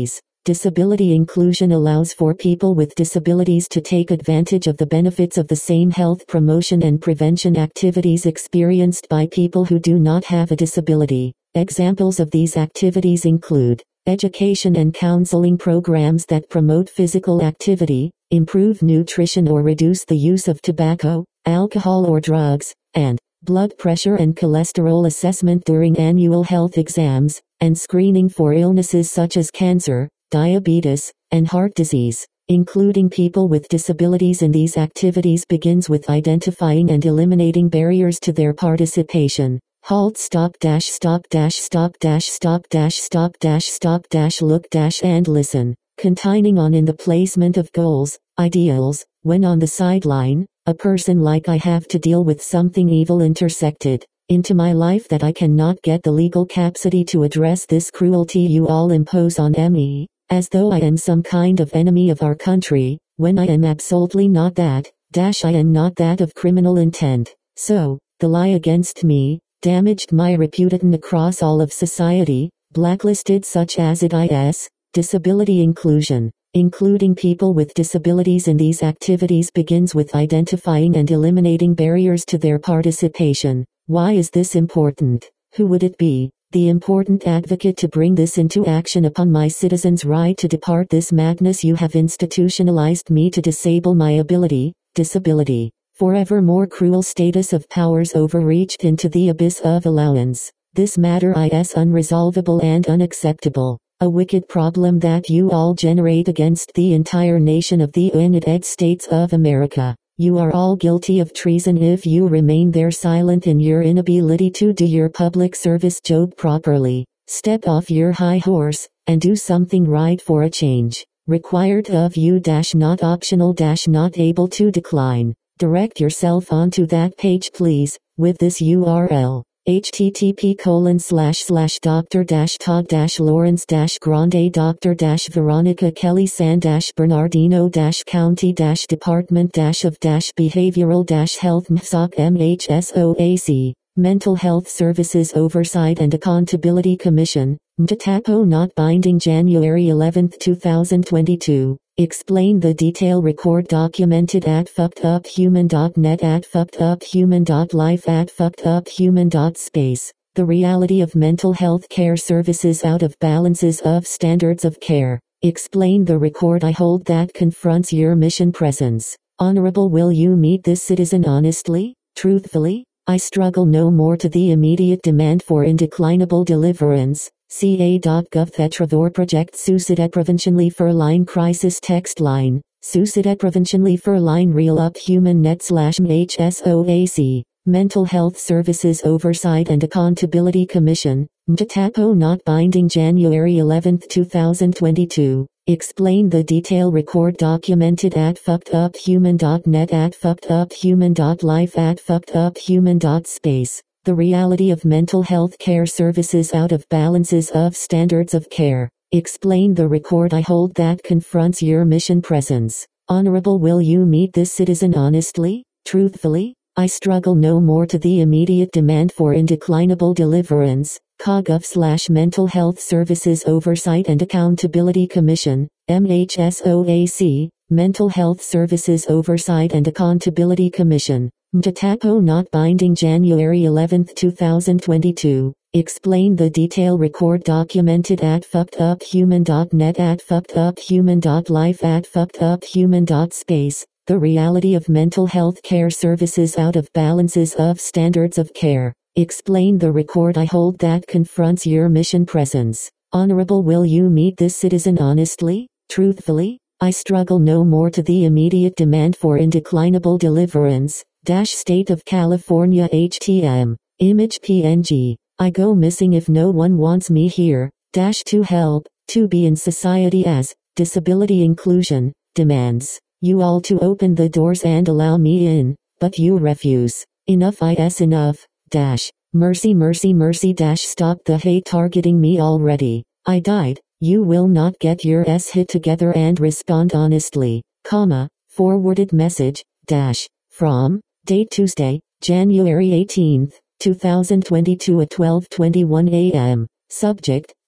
Disability inclusion allows for people with disabilities to take advantage of the benefits of the same health promotion and prevention activities experienced by people who do not have a disability. Examples of these activities include education and counseling programs that promote physical activity, improve nutrition or reduce the use of tobacco, alcohol or drugs, and blood pressure and cholesterol assessment during annual health exams, and screening for illnesses such as cancer, diabetes, and heart disease. Including people with disabilities in these activities begins with identifying and eliminating barriers to their participation. Halt, stop, dash, stop, dash, stop, dash, stop, dash, stop, dash, stop, dash, look, dash, and listen. Continuing on in the placement of goals, ideals. When on the sideline, a person like I have to deal with something evil intersected into my life that I cannot get the legal capacity to address this cruelty you all impose on me, as though I am some kind of enemy of our country, when I am absolutely not that, dash I am not that of criminal intent. So, the lie against me, damaged my reputation across all of society, blacklisted such as it is. Disability inclusion. Including people with disabilities in these activities begins with identifying and eliminating barriers to their participation. Why is this important? Who would it be? The important advocate to bring this into action upon my citizens' right to depart this madness you have institutionalized me to disable my ability, disability. Forever more cruel status of powers overreached into the abyss of allowance. This matter is unresolvable and unacceptable. A wicked problem that you all generate against the entire nation of the United States of America. You are all guilty of treason if you remain there silent in your inability to do your public service job properly. Step off your high horse, and do something right for a change. Required of you dash not optional dash not able to decline. Direct yourself onto that page please, with this U R L. http colon slash slash Dr dash Todd dash Lawrence dash Grande Dr dash Veronica Kelly San dash Bernardino dash County dash Department dash of dash Behavioral dash Health M S O C M H S O A C Mental Health Services Oversight and Accountability Commission, M T T A P O not binding January eleventh two thousand twenty-two. Explain the detail record documented at fucked up human dot net at fucked up human dot life at fucked up human dot space. The reality of mental health care services out of balances of standards of care. Explain the record I hold that confronts your mission presence. Honorable, will you meet this citizen honestly, truthfully? I struggle no more to the immediate demand for indeclinable deliverance. C A dot gov Etravor Project Suicide Prevention for Line Crisis Text Line. Suicide Prevention for Line Real Up Human Net slash M H S O A C. Mental Health Services Oversight and Accountability Commission, M T T A P O not binding January eleventh two thousand twenty-two. Explain the detail record documented at fucked up human dot net at fucked up human dot life at fucked up human dot space. The reality of mental health care services out of balances of standards of care. Explain the record I hold that confronts your mission presence. Honorable, will you meet this citizen honestly, truthfully? I struggle no more to the immediate demand for indeclinable deliverance. COGOV slash Mental Health Services Oversight and Accountability Commission, M H S O A C, Mental Health Services Oversight and Accountability Commission, M T T A P O not binding January eleventh two thousand twenty-two. Explain the detail record documented at fucked up human dot net at fucked up human dot life at fucked up human dot space. The reality of mental health care services out of balances of standards of care. Explain the record I hold that confronts your mission presence. Honorable, will you meet this citizen honestly, truthfully? I struggle no more to the immediate demand for indeclinable deliverance. Dash State of California H T M. Image P N G. I go missing if no one wants me here. Dash to help, to be in society as, disability inclusion, demands you all to open the doors and allow me in, but you refuse. Enough is enough. Dash. Mercy mercy mercy dash stop the hate targeting me already. I died. You will not get your s hit together and respond honestly, comma, forwarded message, dash, from, date Tuesday, January eighteenth, two thousand twenty-two at twelve twenty-one a m, subject,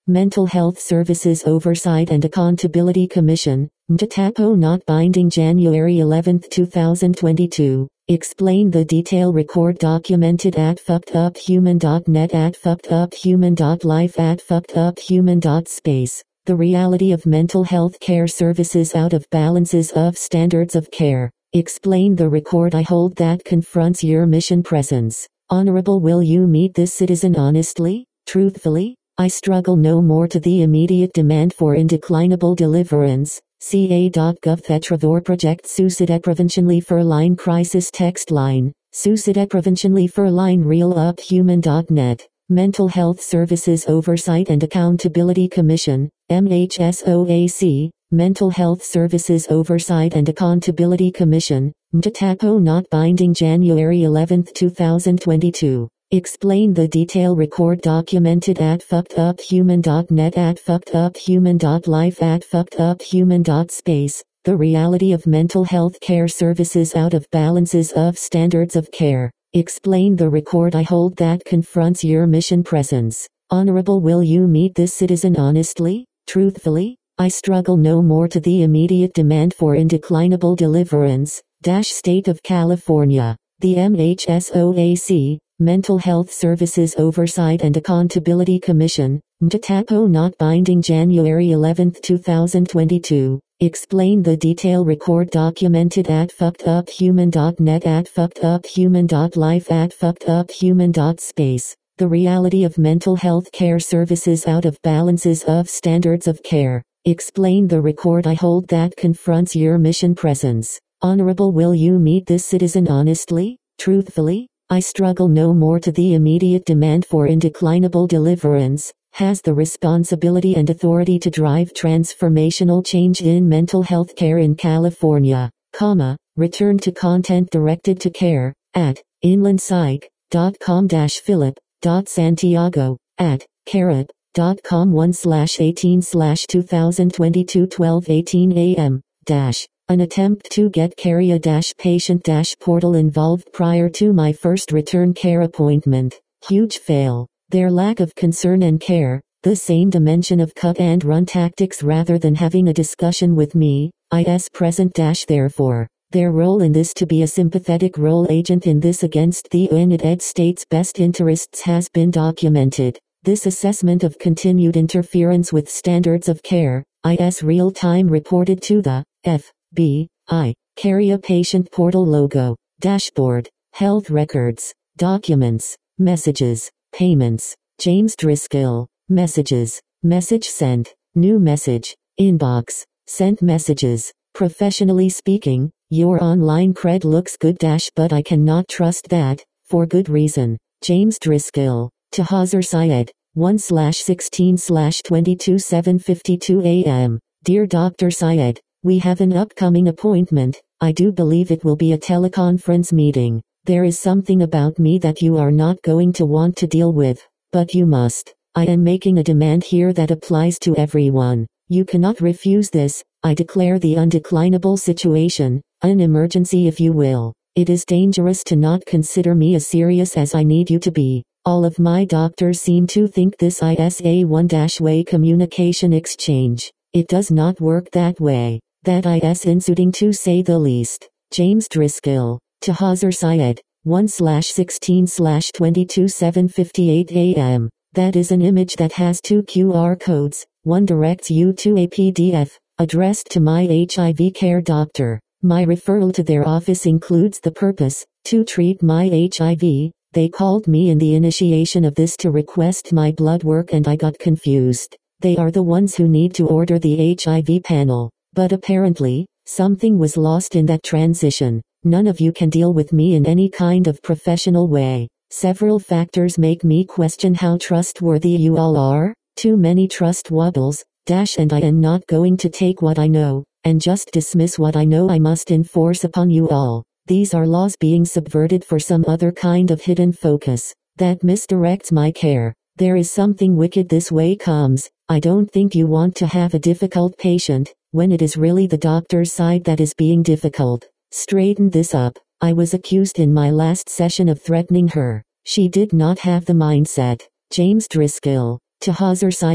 Mental Health Services Oversight and Accountability Commission, M T T A P O not binding January eleventh two thousand twenty-two. Explain the detail record documented at fucked up human dot net at fucked up human dot life at fucked up human dot space. The reality of mental health care services out of balances of standards of care. Explain the record I hold that confronts your mission presence. Honorable, will you meet this citizen honestly, truthfully? I struggle no more to the immediate demand for indeclinable deliverance. C A dot gov Vetravor project Suicide Prevention for line crisis text line. Suicide Prevention for line real up human dot net. Mental Health Services Oversight and Accountability Commission, M H S O A C, Mental Health Services Oversight and Accountability Commission, M T T A P O not binding January eleventh two thousand twenty-two. Explain the detail record documented at fucked up human dot net at fucked up human dot life at fucked up human dot space. The reality of mental health care services out of balances of standards of care. Explain the record I hold that confronts your mission presence. Honorable, will you meet this citizen honestly, truthfully? I struggle no more to the immediate demand for indeclinable deliverance. Dash State of California. The M H S O A C, Mental Health Services Oversight and Accountability Commission, M T T A P O not binding January eleventh two thousand twenty-two. Explain the detail record documented at fucked up human dot net at fucked up human dot life at fucked up human dot space. The reality of mental health care services out of balances of standards of care. Explain the record I hold that confronts your mission presence. Honorable, will you meet this citizen honestly, truthfully? I struggle no more to the immediate demand for indeclinable deliverance. Has the responsibility and authority to drive transformational change in mental health care in California, comma, return to content directed to care, at, inlandpsych dot com dash philip dot santiago, at, carib dot com one slash eighteen slash two thousand twenty-two twelve eighteen a m, dash. An attempt to get carry a dash patient dash portal involved prior to my first return care appointment. Huge fail. Their lack of concern and care, the same dimension of cut and run tactics rather than having a discussion with me, is present dash therefore. Their role in this to be a sympathetic role agent in this against the United States best interests has been documented. This assessment of continued interference with standards of care, is real-time reported to the F B I. Carry a patient portal logo, dashboard, health records, documents, messages, payments. James Driscoll, messages, message sent, new message, inbox, sent messages. Professionally speaking, your online cred looks good dash but I cannot trust that, for good reason. James Driscoll, to Hazar Syed, one slash sixteen slash twenty-two seven fifty-two a m. Dear Doctor Syed, we have an upcoming appointment. I do believe it will be a teleconference meeting. There is something about me that you are not going to want to deal with, but you must. I am making a demand here that applies to everyone. You cannot refuse this. I declare the undeclinable situation, an emergency if you will. It is dangerous to not consider me as serious as I need you to be. All of my doctors seem to think this is a one-way communication exchange. It does not work that way. That is insulting to say the least. James Driscoll, to Hazar Syed, one slash sixteen slash twenty-two seven fifty-eight a m. That is an image that has two Q R codes. One directs you to a P D F, addressed to my H I V care doctor. My referral to their office includes the purpose, to treat my H I V. They called me in the initiation of this to request my blood work and I got confused. They are the ones who need to order the H I V panel. But apparently, something was lost in that transition. None of you can deal with me in any kind of professional way. Several factors make me question how trustworthy you all are. Too many trust wobbles, dash and I am not going to take what I know, and just dismiss what I know I must enforce upon you all. These are laws being subverted for some other kind of hidden focus, that misdirects my care. There is something wicked this way comes. I don't think you want to have a difficult patient, when it is really the doctor's side that is being difficult. Straighten this up. I was accused in my last session of threatening her. She did not have the mindset. James Driscoll, to Hazar Syed,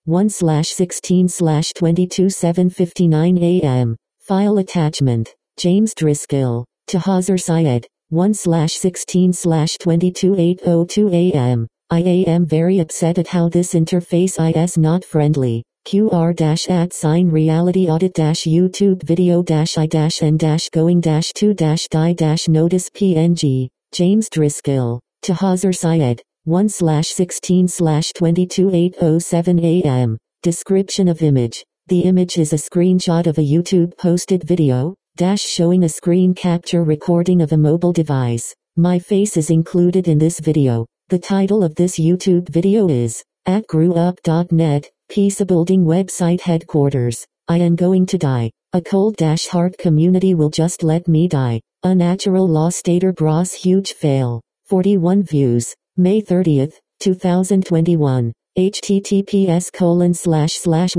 one slash sixteen slash twenty-two seven fifty-nine A M. File attachment. James Driscoll. To Hazar Syed. one slash sixteen slash twenty-two eight oh two A M. I am very upset at how this interface is not friendly. Q R dash at sign reality audit dash YouTube video dash I dash N dash going dash to dash die dash notice P N G. James Driscoll. To Hazar Syed. one slash sixteen slash twenty-two eight oh seven A M. Description of image. The image is a screenshot of a YouTube posted video, dash showing a screen capture recording of a mobile device. My face is included in this video. The title of this YouTube video is, at grew up dot net, Pizza Building Website Headquarters. I am going to die. A cold dash heart community will just let me die. A natural law stater bros huge fail. forty-one views. May thirtieth, two thousand twenty-one. https colon slash slash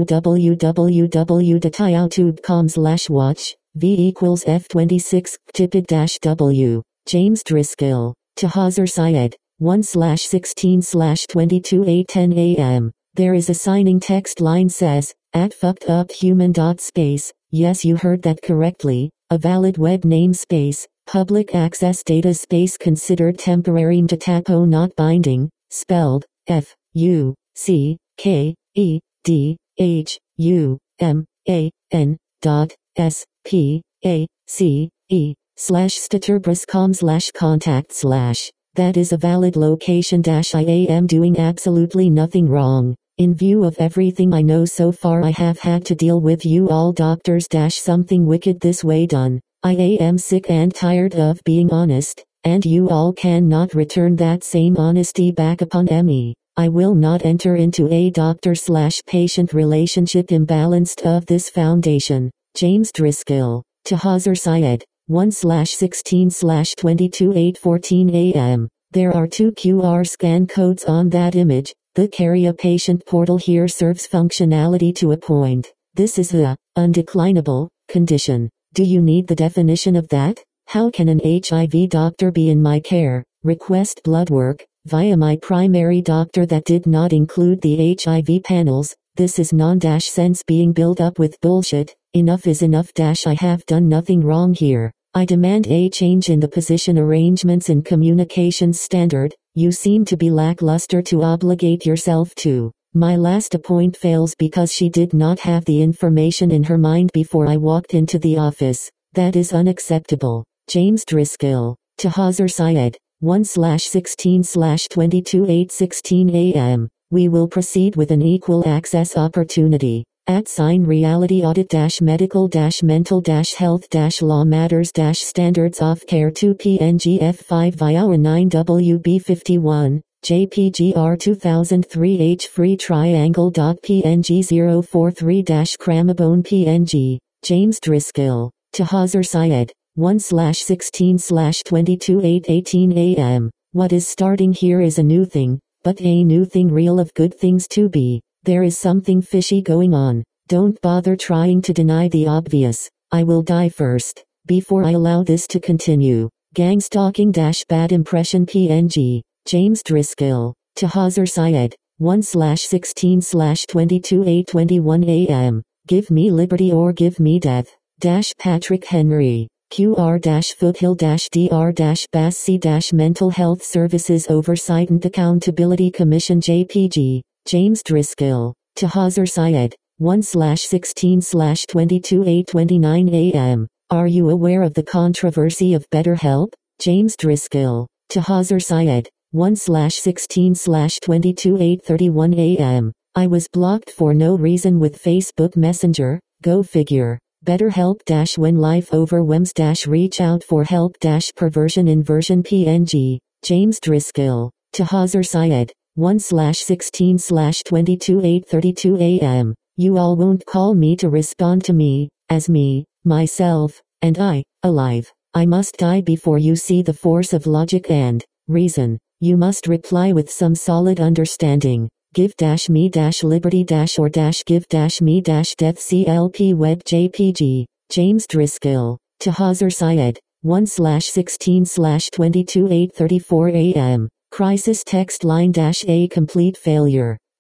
www.youtube.com slash watch. V equals F twenty-six, tipped dash W. James Driscoll. To Hazar Syed. one slash sixteen slash twenty-two eight ten A M. There is a signing text line says, at fucked up human dot space. Yes, you heard that correctly. A valid web namespace. Public access data space considered temporary mtatapo not binding. Spelled, F, U, C, K, E, D, H, U, M, A, N, dot, S, P, A, C, E, slash staturbriscom slash contact slash. That is a valid location dash I am doing absolutely nothing wrong. In view of everything I know so far, I have had to deal with you all doctors dash something wicked this way done. I am sick and tired of being honest, and you all cannot return that same honesty back upon me. I will not enter into a doctor slash patient relationship imbalanced of this foundation. James Driscoll. To Hazar Syed. one slash sixteen slash twenty-two eight fourteen A M. There are two Q R scan codes on that image. The Carry a Patient portal here serves functionality to a point. This is the undeclinable condition. Do you need the definition of that? How can an H I V doctor be in my care, request blood work, via my primary doctor that did not include the H I V panels? This is non-sense being built up with bullshit. Enough is enough. I have done nothing wrong here. I demand a change in the position arrangements in communications standard. You seem to be lackluster to obligate yourself to. My last appointment fails because she did not have the information in her mind before I walked into the office. That is unacceptable. James Driscoll. To Hazar Syed. one slash sixteen slash twenty-two eight sixteen A M. We will proceed with an equal access opportunity. At sign reality audit dash medical dash mental dash health dash law matters dash standards of care two P N G F five via nine W B fifty-one, J P G R two thousand three H free triangle dot P N G zero four three dash cramabone P N G. James Driscoll. To Hazar Syed. one slash sixteen slash twenty-two eight eighteen A M. What is starting here is a new thing, but a new thing real of good things to be. There is something fishy going on. Don't bother trying to deny the obvious. I will die first, before I allow this to continue. Gang stalking dash bad impression P N G. James Driscoll. To Hazar Syed. one slash sixteen slash twenty-two eight twenty-one A M. Give me liberty or give me death. Dash Patrick Henry. Q R dash foothill dash D R dash Bass C dash Mental Health Services Oversight and Accountability Commission J P G. James Driscoll. To Hazar Syed. one slash sixteen slash twenty-two eight twenty-nine A M. Are you aware of the controversy of BetterHelp? James Driscoll. To Hazar Syed. one slash sixteen slash twenty-two eight thirty-one A M. I was blocked for no reason with Facebook Messenger. Go figure. BetterHelp dash when life overwhelms dash reach out for help dash perversion inversion P N G. James Driscoll. To Hazar Syed. one slash sixteen slash twenty-two eight thirty-two A M. You all won't call me to respond to me, as me, myself, and I, alive. I must die before you see the force of logic and reason. You must reply with some solid understanding. Give dash me dash liberty dash or dash give dash me dash death C L P web J P G. James Driscoll. To Hazar Syed. one slash sixteen slash twenty-two eight thirty-four A M. Crisis text line dash a complete failure.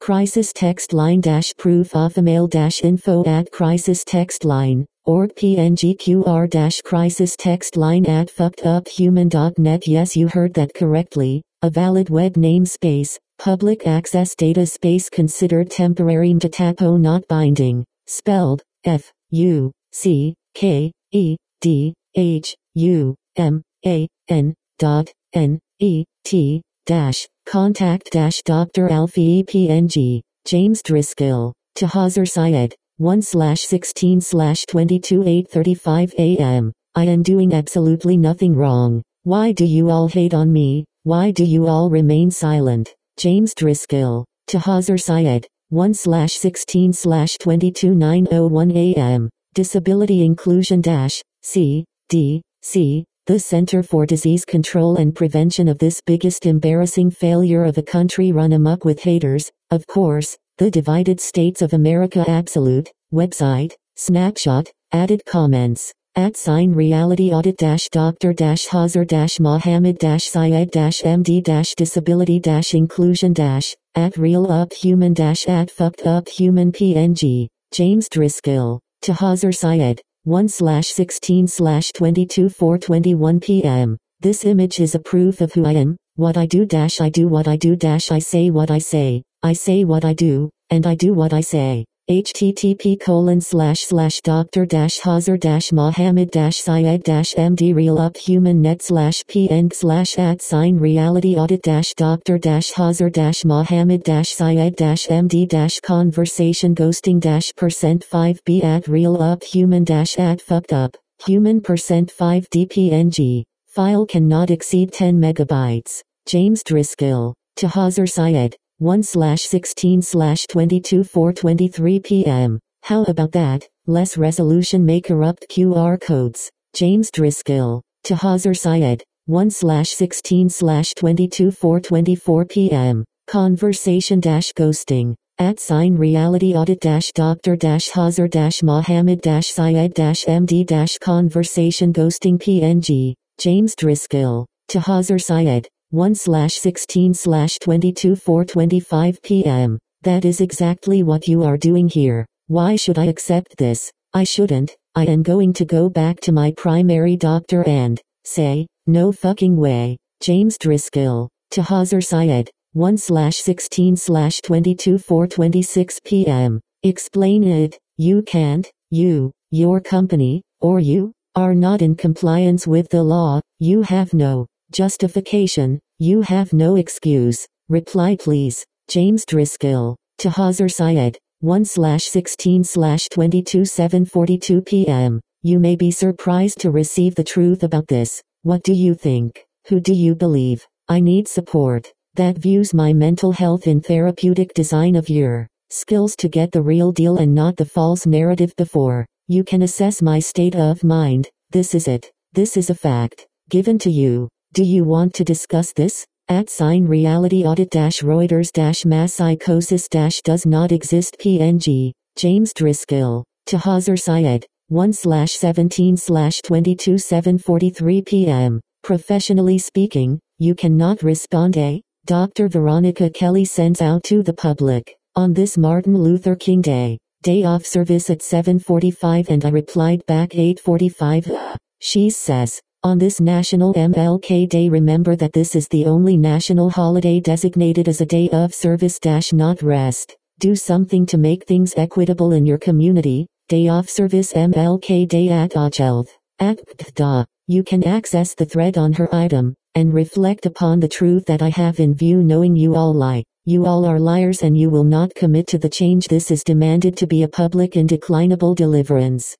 Crisis text line dash proof of email dash info at crisis text line. Org png qr dash crisis text line at fuckeduphuman dot net. Yes, you heard that correctly. A valid web namespace, public access data space considered temporary. Mtatapo not binding. Spelled F U C K E D H U M A N dot N E T dash contact dash Doctor Alfie P N G James Driscoll to Hazar Syed one slash sixteen slash twenty-two eight thirty-five a m I am doing absolutely nothing wrong. Why do you all hate on me? Why do you all remain silent? James Driscoll to Hazar Syed one slash sixteen slash twenty-two nine oh one a m Disability Inclusion dash C D C the Center for Disease Control and Prevention of this biggest embarrassing failure of a country run amok with haters, of course, the Divided States of America Absolute, website, snapshot, added comments, at sign reality audit dash doctor dash Hazar dash Mohammed dash Syed dash M D dash disability dash inclusion dash, at real up human dash at fucked up human P N G, James Driscoll, to Hazar Syed. one slash sixteen slash twenty-two four twenty-one p m This image is a proof of who I am, what I do dash I do what I do dash I say what I say, I say what I do, and I do what I say. http colon slash slash doctor dash Hazar dash Mohammed dash Syed dash MD real up human net slash pn slash at sign reality audit dash doctor dash Hazar dash Mohammed dash Syed dash MD dash conversation ghosting dash percent five b at real up human dash at fucked up human percent five d png file cannot exceed ten megabytes. James Driscoll to Hazar Syed one slash sixteen slash twenty-two four twenty-three p m How about that? Less resolution may corrupt Q R codes. James Driscoll to Hazar Syed one slash sixteen slash twenty-two four twenty-four p m Conversation dash ghosting at sign reality audit dash doctor dash Hazar dash Mohammed dash Syed dash MD dash conversation ghosting png. James Driscoll to Hazar Syed one slash sixteen slash twenty-two four twenty-five p m That is exactly what you are doing here. Why should I accept this? I shouldn't. I am going to go back to my primary doctor and say, no fucking way. James Driscoll to Hazar Syed one slash sixteen slash twenty-two four twenty-six p m Explain it. You can't. You, your company, or you, are not in compliance with the law. You have no justification. You have no excuse. Reply please. James Driscoll to Hazar Syed one slash sixteen slash twenty-two seven forty-two p m You may be surprised to receive the truth about this. What do you think? Who do you believe? I need support that views my mental health in therapeutic design of your skills to get the real deal and not the false narrative before you can assess my state of mind. This is it. This is a fact given to you. Do you want to discuss this? At sign reality audit dash Reuters dash mass psychosis dash does not exist png. James Driscoll to Hazar Syed one slash seventeen slash twenty-two seven forty-three p m Professionally speaking, you cannot respond. A Doctor Veronica Kelly sends out to the public on this Martin Luther King Day day off service at seven forty-five and I replied back eight forty-five. She says, on this National M L K Day remember that this is the only national holiday designated as a day of service dash not rest. Do something to make things equitable in your community. Day off service M L K Day at Ocheld. At P T A. You can access the thread on her item, and reflect upon the truth that I have in view knowing you all lie. You all are liars and you will not commit to the change this is demanded to be a public and declinable deliverance.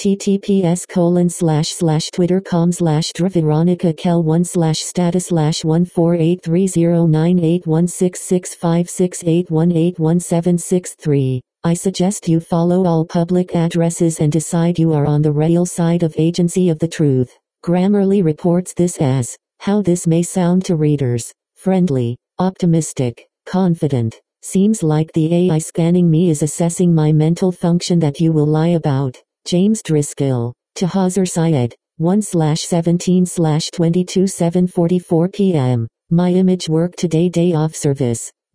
https colon slash slash twitter.com slash Veronica Kell one slash status slash one four eight three zero nine eight one six six five six eight one eight one seven six three. I suggest you follow all public addresses and decide you are on the real side of Agency of the Truth. Grammarly reports this as, how this may sound to readers, friendly, optimistic, confident. Seems like the A I scanning me is assessing my mental function that you will lie about. James Driscoll to Hazar Syed one slash seventeen slash twenty-two seven forty-four p m My image work today day off service.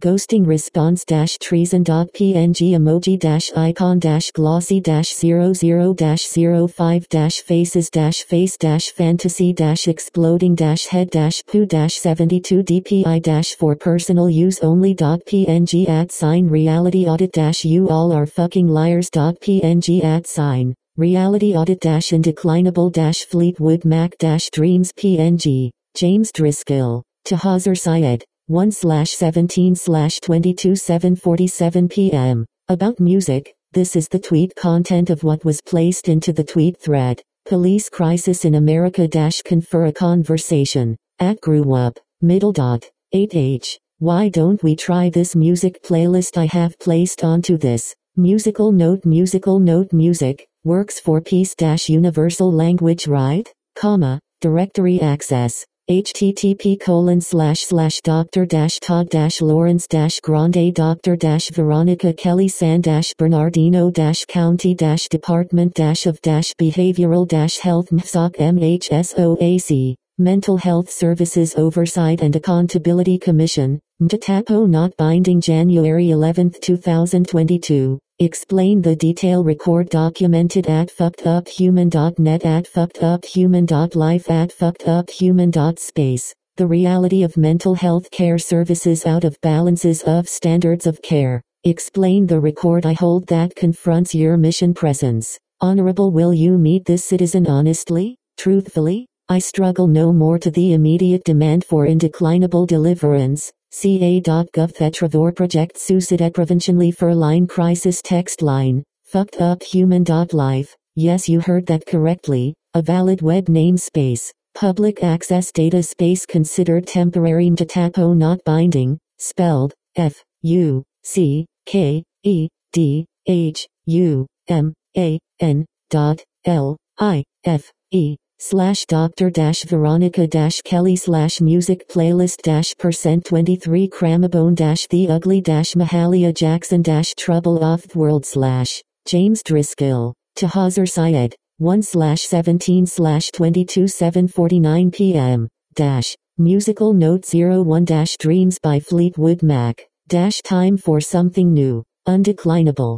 Ghosting response dash treason dot png emoji dash icon dash glossy dash zero zero dash zero five dash faces dash face dash fantasy dash exploding dash head dash poo dash seventy-two dpi dash for personal use only dot png at sign reality audit dash you all are fucking liars dot png at sign reality audit dash indeclinable dash Fleetwood Mac dash dreams png James Driscoll Tahazer Syed one slash seventeen slash twenty-two seven forty-seven p m About music, this is the tweet content of what was placed into the tweet thread. Police crisis in America dash confer a conversation. At grew up, middle dot, eight h. Why don't we try this music playlist I have placed onto this? Musical note musical note music, works for peace dash universal language right? Comma, directory access. http colon slash slash Doctor dash Todd dash Lawrence dash Grande Doctor dash Veronica Kelly San dash Bernardino dash County dash Department dash of dash Behavioral dash Health M S O C M H S O A C Mental Health Services Oversight and Accountability Commission M T T A P O not binding January eleventh two thousand twenty-two. Explain the detail record documented at fucked up human dot net at fucked up human dot life at fucked up human dot space. The reality of mental health care services out of balances of standards of care. Explain the record I hold that confronts your mission presence. Honorable, will you meet this citizen honestly, truthfully? I struggle no more to the immediate demand for indeclinable deliverance. C A dot gov Vetravor project suicide preventionly for line crisis text line. Fucked up human dot life. Yes, you heard that correctly. A valid web namespace. Public access data space considered temporary. M T T A P O not binding. Spelled F U C K E D H U M A N dot L I F E slash Doctor dash Veronica dash Kelly slash music playlist dash percent twenty-three Cramabone dash the ugly dash Mahalia Jackson dash trouble off the world slash James Driscoll Tahazer Syed one slash seventeen slash twenty-two seven forty-nine p m dash musical note zero one dash dreams by Fleetwood Mac dash time for something new undeclinable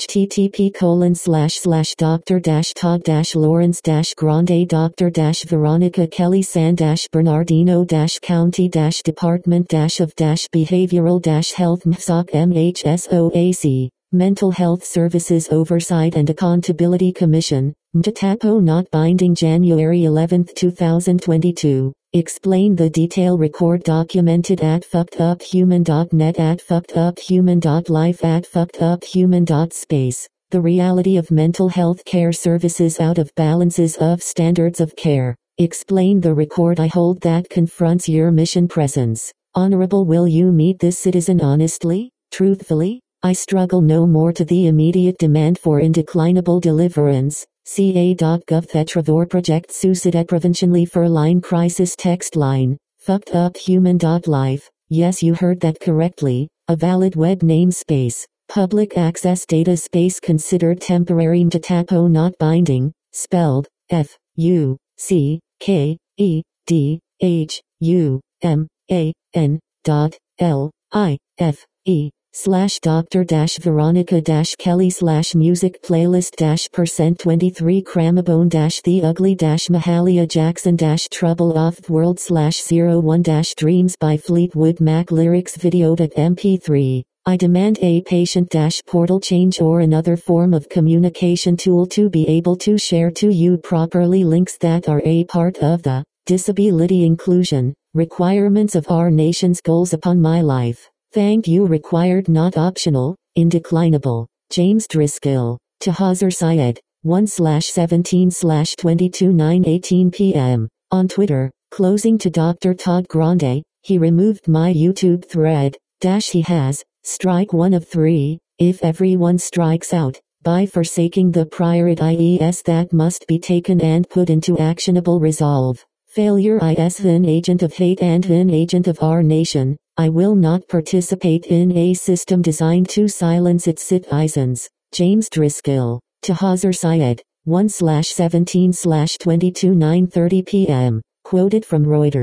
http colon slash slash Doctor dash Todd dash Lawrence dash Grande Doctor dash Veronica Kelly San dash Bernardino dash County dash Department dash of dash Behavioral dash Health M S O C M H S O A C Mental Health Services Oversight and Accountability Commission M T T A P O not binding January eleventh two thousand twenty-two. Explain the detail record documented at fucked up human dot net at fucked up human dot life at fucked up human dot space. The reality of mental health care services out of balances of standards of care. Explain the record I hold that confronts your mission presence. Honorable, will you meet this citizen honestly, truthfully? I struggle no more to the immediate demand for indeclinable deliverance. C A dot gov Vetravor project suicide preventionly for line crisis text line. Fucked up human dot life. Yes, you heard that correctly. A valid web namespace. Public access data space considered temporary. M T T A P O not binding. Spelled F U C K E D H U M A N dot L I F E slash Doctor dash Veronica dash Kelly slash music playlist dash percent twenty-three Cramabone dash the ugly dash Mahalia Jackson dash trouble off the world slash zero one dash dreams by Fleetwood Mac lyrics videoed at M P three. I demand a patient dash portal change or another form of communication tool to be able to share to you properly links that are a part of the disability inclusion requirements of our nation's goals upon my life. Thank you required not optional, indeclinable. James Driscoll, Tahazer Syed, one slash seventeen slash twenty-two nine eighteen p m On Twitter, closing to Doctor Todd Grande, he removed my YouTube thread, dash he has, strike one of three, if everyone strikes out, by forsaking the priorities that must be taken and put into actionable resolve. Failure is an agent of hate and an agent of our nation. I will not participate in a system designed to silence its citizens. James Driscoll, Tahazer Syed, one slash seventeen slash twenty-two nine thirty p m Quoted from Reuters.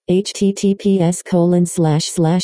https colon slash slash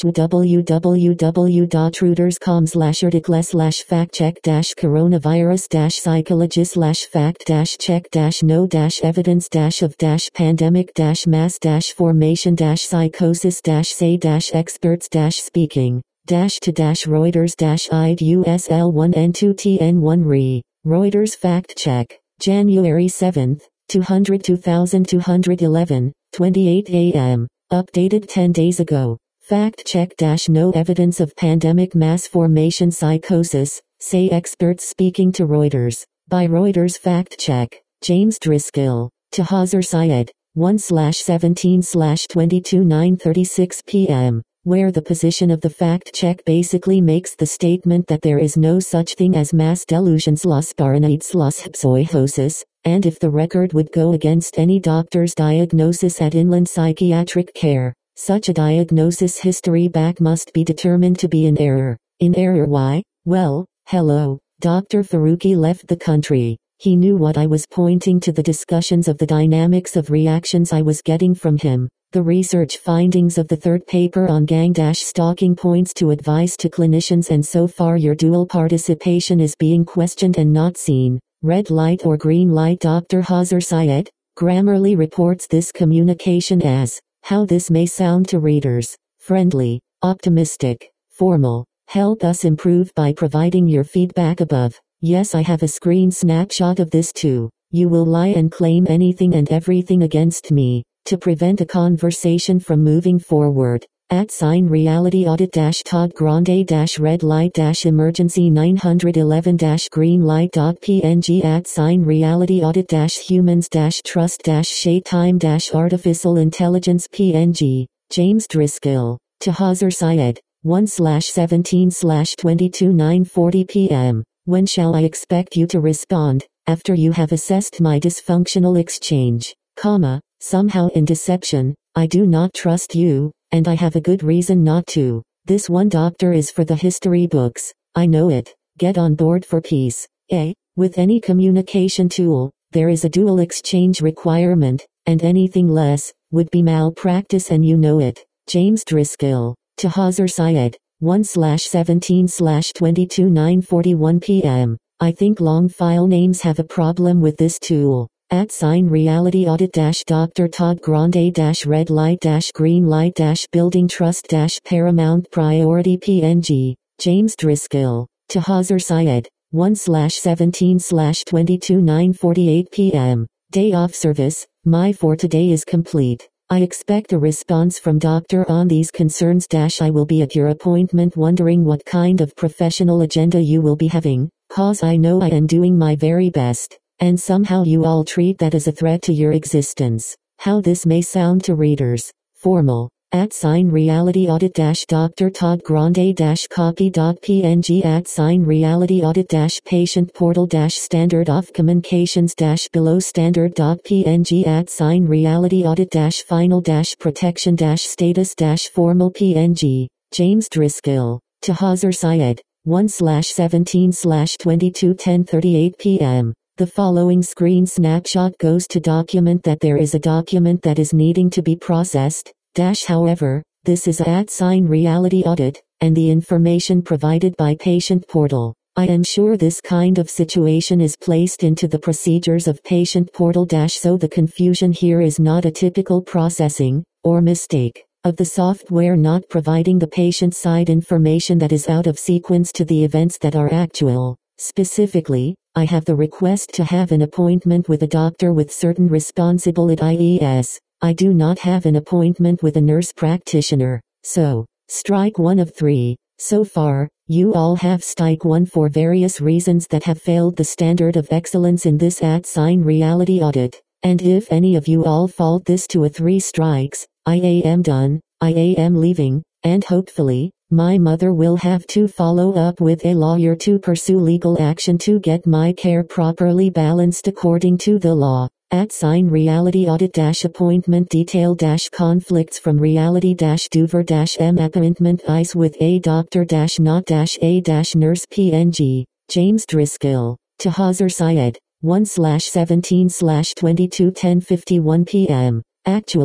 www.reuters.com slash article slash fact check dash coronavirus dash psychologist slash fact dash check dash no dash evidence dash of dash pandemic dash mass dash formation dash psychosis dash say dash experts dash speaking dash to dash Reuters dash I D U S L one N two T N one R E Reuters fact check January seventh two hundred two thousand two hundred eleven twenty-eight A M Updated ten days ago. Fact check dash no evidence of pandemic mass formation psychosis, say experts speaking to Reuters. By Reuters fact check. James Driscoll. To Hazar Syed. one slash seventeen slash twenty-two nine thirty-six P M Where the position of the fact check basically makes the statement that there is no such thing as mass delusions los paranoids los psychosis, and if the record would go against any doctor's diagnosis at inland psychiatric care, such a diagnosis history back must be determined to be in error. In error why? Well, hello, Doctor Faruqi left the country. He knew what I was pointing to the discussions of the dynamics of reactions I was getting from him. The research findings of the third paper on gang-stalking points to advice to clinicians, and so far your dual participation is being questioned and not seen. Red light or green light? Doctor Hazar Syed, Grammarly reports this communication as, how this may sound to readers, friendly, optimistic, formal. Help us improve by providing your feedback above. Yes, I have a screen snapshot of this too. You will lie and claim anything and everything against me, to prevent a conversation from moving forward. At sign reality audit dash Todd Grande dash red light dash emergency nine eleven dash green light dot png at sign reality audit dash humans dash trust dash shade time dash artificial intelligence png. James Driscoll. To Hazar Syed. one slash seventeen slash twenty-two nine forty P M When shall I expect you to respond? After you have assessed my dysfunctional exchange, comma, somehow in deception, I do not trust you, and I have a good reason not to. This one doctor is for the history books. I know it. Get on board for peace. A. With any communication tool, there is a dual exchange requirement, and anything less would be malpractice, and you know it. James Driscoll. To Hazar Syed. one slash seventeen slash twenty-two nine forty-one P M I think long file names have a problem with this tool. At sign reality audit dash Doctor Todd Grande dash red light dash green light dash building trust dash paramount priority png. James Driscoll. To Hazar Syed. one slash seventeen slash twenty-two nine forty-eight P M Day off service. My for today is complete. I expect a response from doctor on these concerns dash I will be at your appointment wondering what kind of professional agenda you will be having, cause I know I am doing my very best, and somehow you all treat that as a threat to your existence. How this may sound to readers. Formal. At sign reality audit dash Doctor Todd Grande dash copy dot png at sign reality audit dash patient portal dash standard of communications dash below standard dot png at sign reality audit dash final dash protection dash status dash formal png. James Driscoll. To Hazar Syed. one slash seventeen slash twenty-two ten thirty-eight P M The following screen snapshot goes to document that there is a document that is needing to be processed. Dash however, this is a at sign reality audit, and the information provided by patient portal. I am sure this kind of situation is placed into the procedures of patient portal dash so the confusion here is not a typical processing, or mistake, of the software not providing the patient side information that is out of sequence to the events that are actual. Specifically, I have the request to have an appointment with a doctor with certain responsibilities. I do not have an appointment with a nurse practitioner, so, strike one of three. So far, you all have strike one for various reasons that have failed the standard of excellence in this at sign reality audit, and if any of you all fault this to a three strikes, I am done, I am leaving, and hopefully, my mother will have to follow up with a lawyer to pursue legal action to get my care properly balanced according to the law. At sign reality audit dash appointment detail dash conflicts from reality dash dover dash m appointment ice with a doctor dash not dash a dash nurse png. James Driscoll. To Hazar Syed. one slash seventeen slash twenty-two ten fifty-one P M Actually,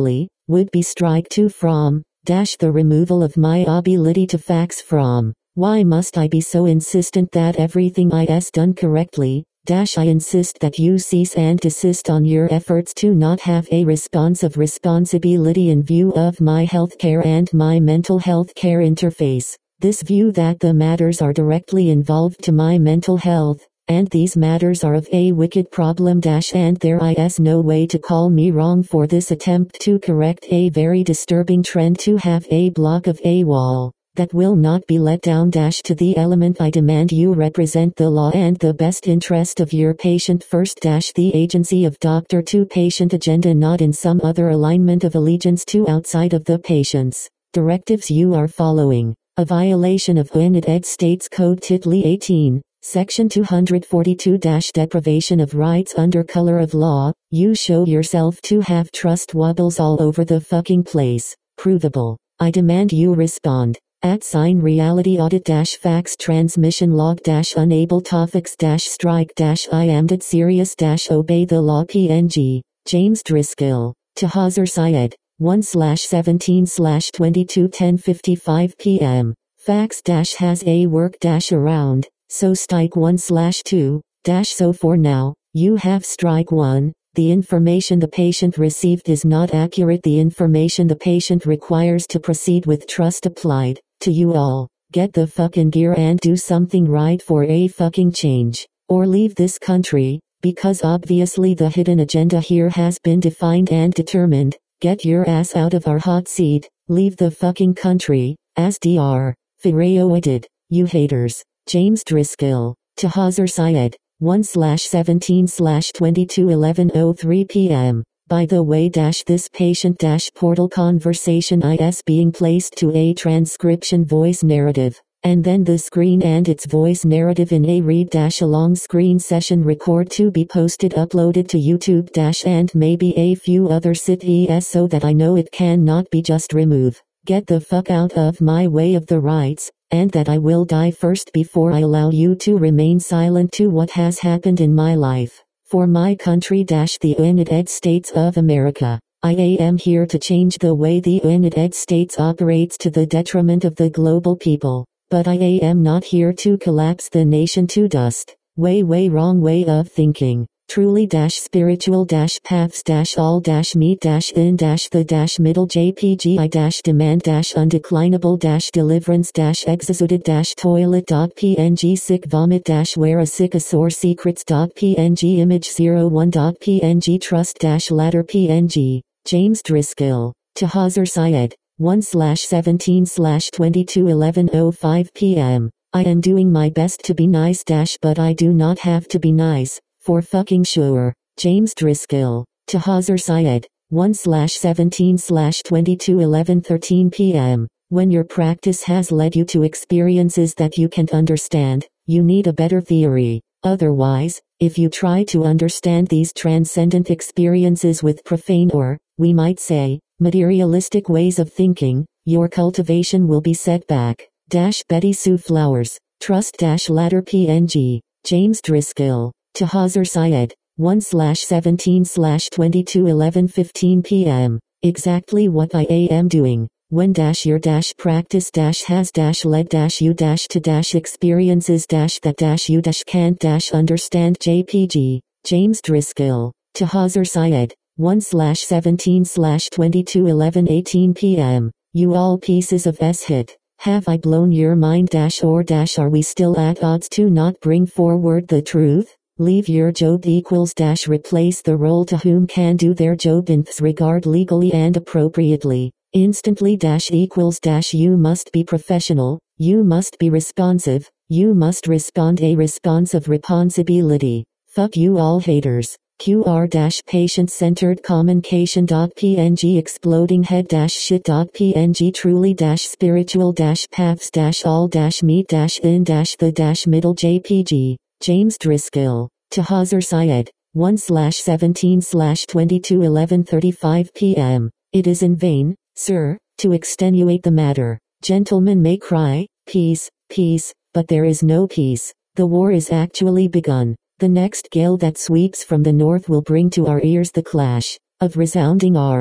would be strike two from, dash the removal of my ability to fax from. Why must I be so insistent that everything is done correctly? Dash I insist that you cease and desist on your efforts to not have a response of responsibility in view of my healthcare and my mental health care interface. This view that the matters are directly involved to my mental health, and these matters are of a wicked problem dash and there is no way to call me wrong for this attempt to correct a very disturbing trend to have a block of a wall that will not be let down dash to the element I demand you represent the law and the best interest of your patient first dash the agency of doctor to patient agenda not in some other alignment of allegiance to outside of the patient's directives you are following. A violation of United States Code Title eighteen, Section two forty-two Deprivation of rights under color of law. You show yourself to have trust wobbles all over the fucking place. Provable. I demand you respond. At sign reality audit dash fax transmission log dash unable topics dash strike dash I am dead serious dash obey the law P N G. James Driscoll. To Hazar Syed. one slash seventeen slash twenty-two ten fifty-five p m. Fax dash has a work dash around, so strike one slash two, dash so for now, you have strike one. The information the patient received is not accurate. The information the patient requires to proceed with trust applied. To you all, get the fucking gear and do something right for a fucking change. Or leave this country, because obviously the hidden agenda here has been defined and determined. Get your ass out of our hot seat, leave the fucking country, as Doctor Ferreo did, you haters. James Driscoll. To Hazar Syed. one slash seventeen slash twenty-two eleven oh three p m. By the way dash this patient dash portal conversation is being placed to a transcription voice narrative, and then the screen and its voice narrative in a read dash along screen session record to be posted uploaded to YouTube dash and maybe a few other sites so that I know it cannot be just remove. Get the fuck out of my way of the rights, and that I will die first before I allow you to remain silent to what has happened in my life. For my country dash the United States of America. I am here to change the way the United States operates to the detriment of the global people. But I am not here to collapse the nation to dust. Way way wrong way of thinking. Truly dash spiritual dash paths dash all dash meet dash in dash the dash middle jpg I dash demand dash undeclinable dash deliverance dash executed dash toilet dot png sick vomit dash where a sick a sore secrets dot png image zero one dot png trust dash ladder png. James Driscoll. To Hazar Syed. one slash seventeen slash twenty-two eleven oh five p m. I am doing my best to be nice dash but I do not have to be nice. For fucking sure. James Driscoll. To Hazar Syed. one slash seventeen slash twenty-two eleven thirteen p m. When your practice has led you to experiences that you can't understand, you need a better theory. Otherwise, if you try to understand these transcendent experiences with profane or, we might say, materialistic ways of thinking, your cultivation will be set back. Dash Betty Sue Flowers. Trust dash ladder P N G. James Driscoll. To Hazar Syed. one slash seventeen slash twenty-two eleven fifteen p m. Exactly what I am doing. When dash your dash practice dash has dash led dash you dash to dash experiences dash that dash you dash can't dash understand jpg. James Driscoll. To Hazar Syed. one slash seventeen slash twenty-two eleven eighteen p m. You all pieces of s hit. Have I blown your mind dash or dash are we still at odds to not bring forward the truth? Leave your job equals dash replace the role to whom can do their job in this regard legally and appropriately. Instantly dash equals dash you must be professional, you must be responsive, you must respond a response of responsibility. Fuck you all haters. Q R dash patient centered communication dot p n g exploding head dash shit dot p n g truly dash spiritual dash paths dash all dash meet dash in dash the dash middle jpg. James Driscoll. To Hazar Syed. one slash seventeen slash twenty-two eleven thirty-five p m. It is in vain, sir, to extenuate the matter. Gentlemen may cry, peace, peace, but there is no peace. The war is actually begun. The next gale that sweeps from the north will bring to our ears the clash of resounding arms.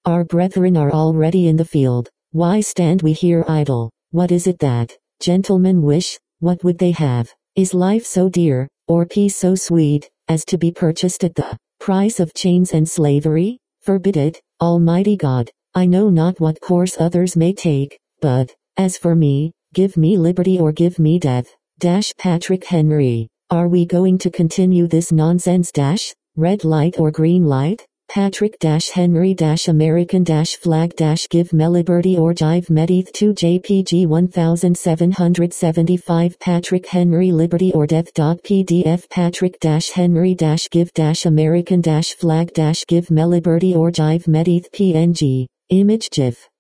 Our brethren are already in the field. Why stand we here idle? What is it that gentlemen wish? What would they have? Is life so dear, or peace so sweet, as to be purchased at the price of chains and slavery? Forbid it, Almighty God. I know not what course others may take, but, as for me, give me liberty or give me death. Dash Patrick Henry. Are we going to continue this nonsense? Dash red light or green light? Patrick Henry American flag give me liberty or jive medith to J P G seventeen seventy-five Patrick Henry liberty or death. P D F Patrick Henry give American flag give me liberty or jive medith P N G image GIF.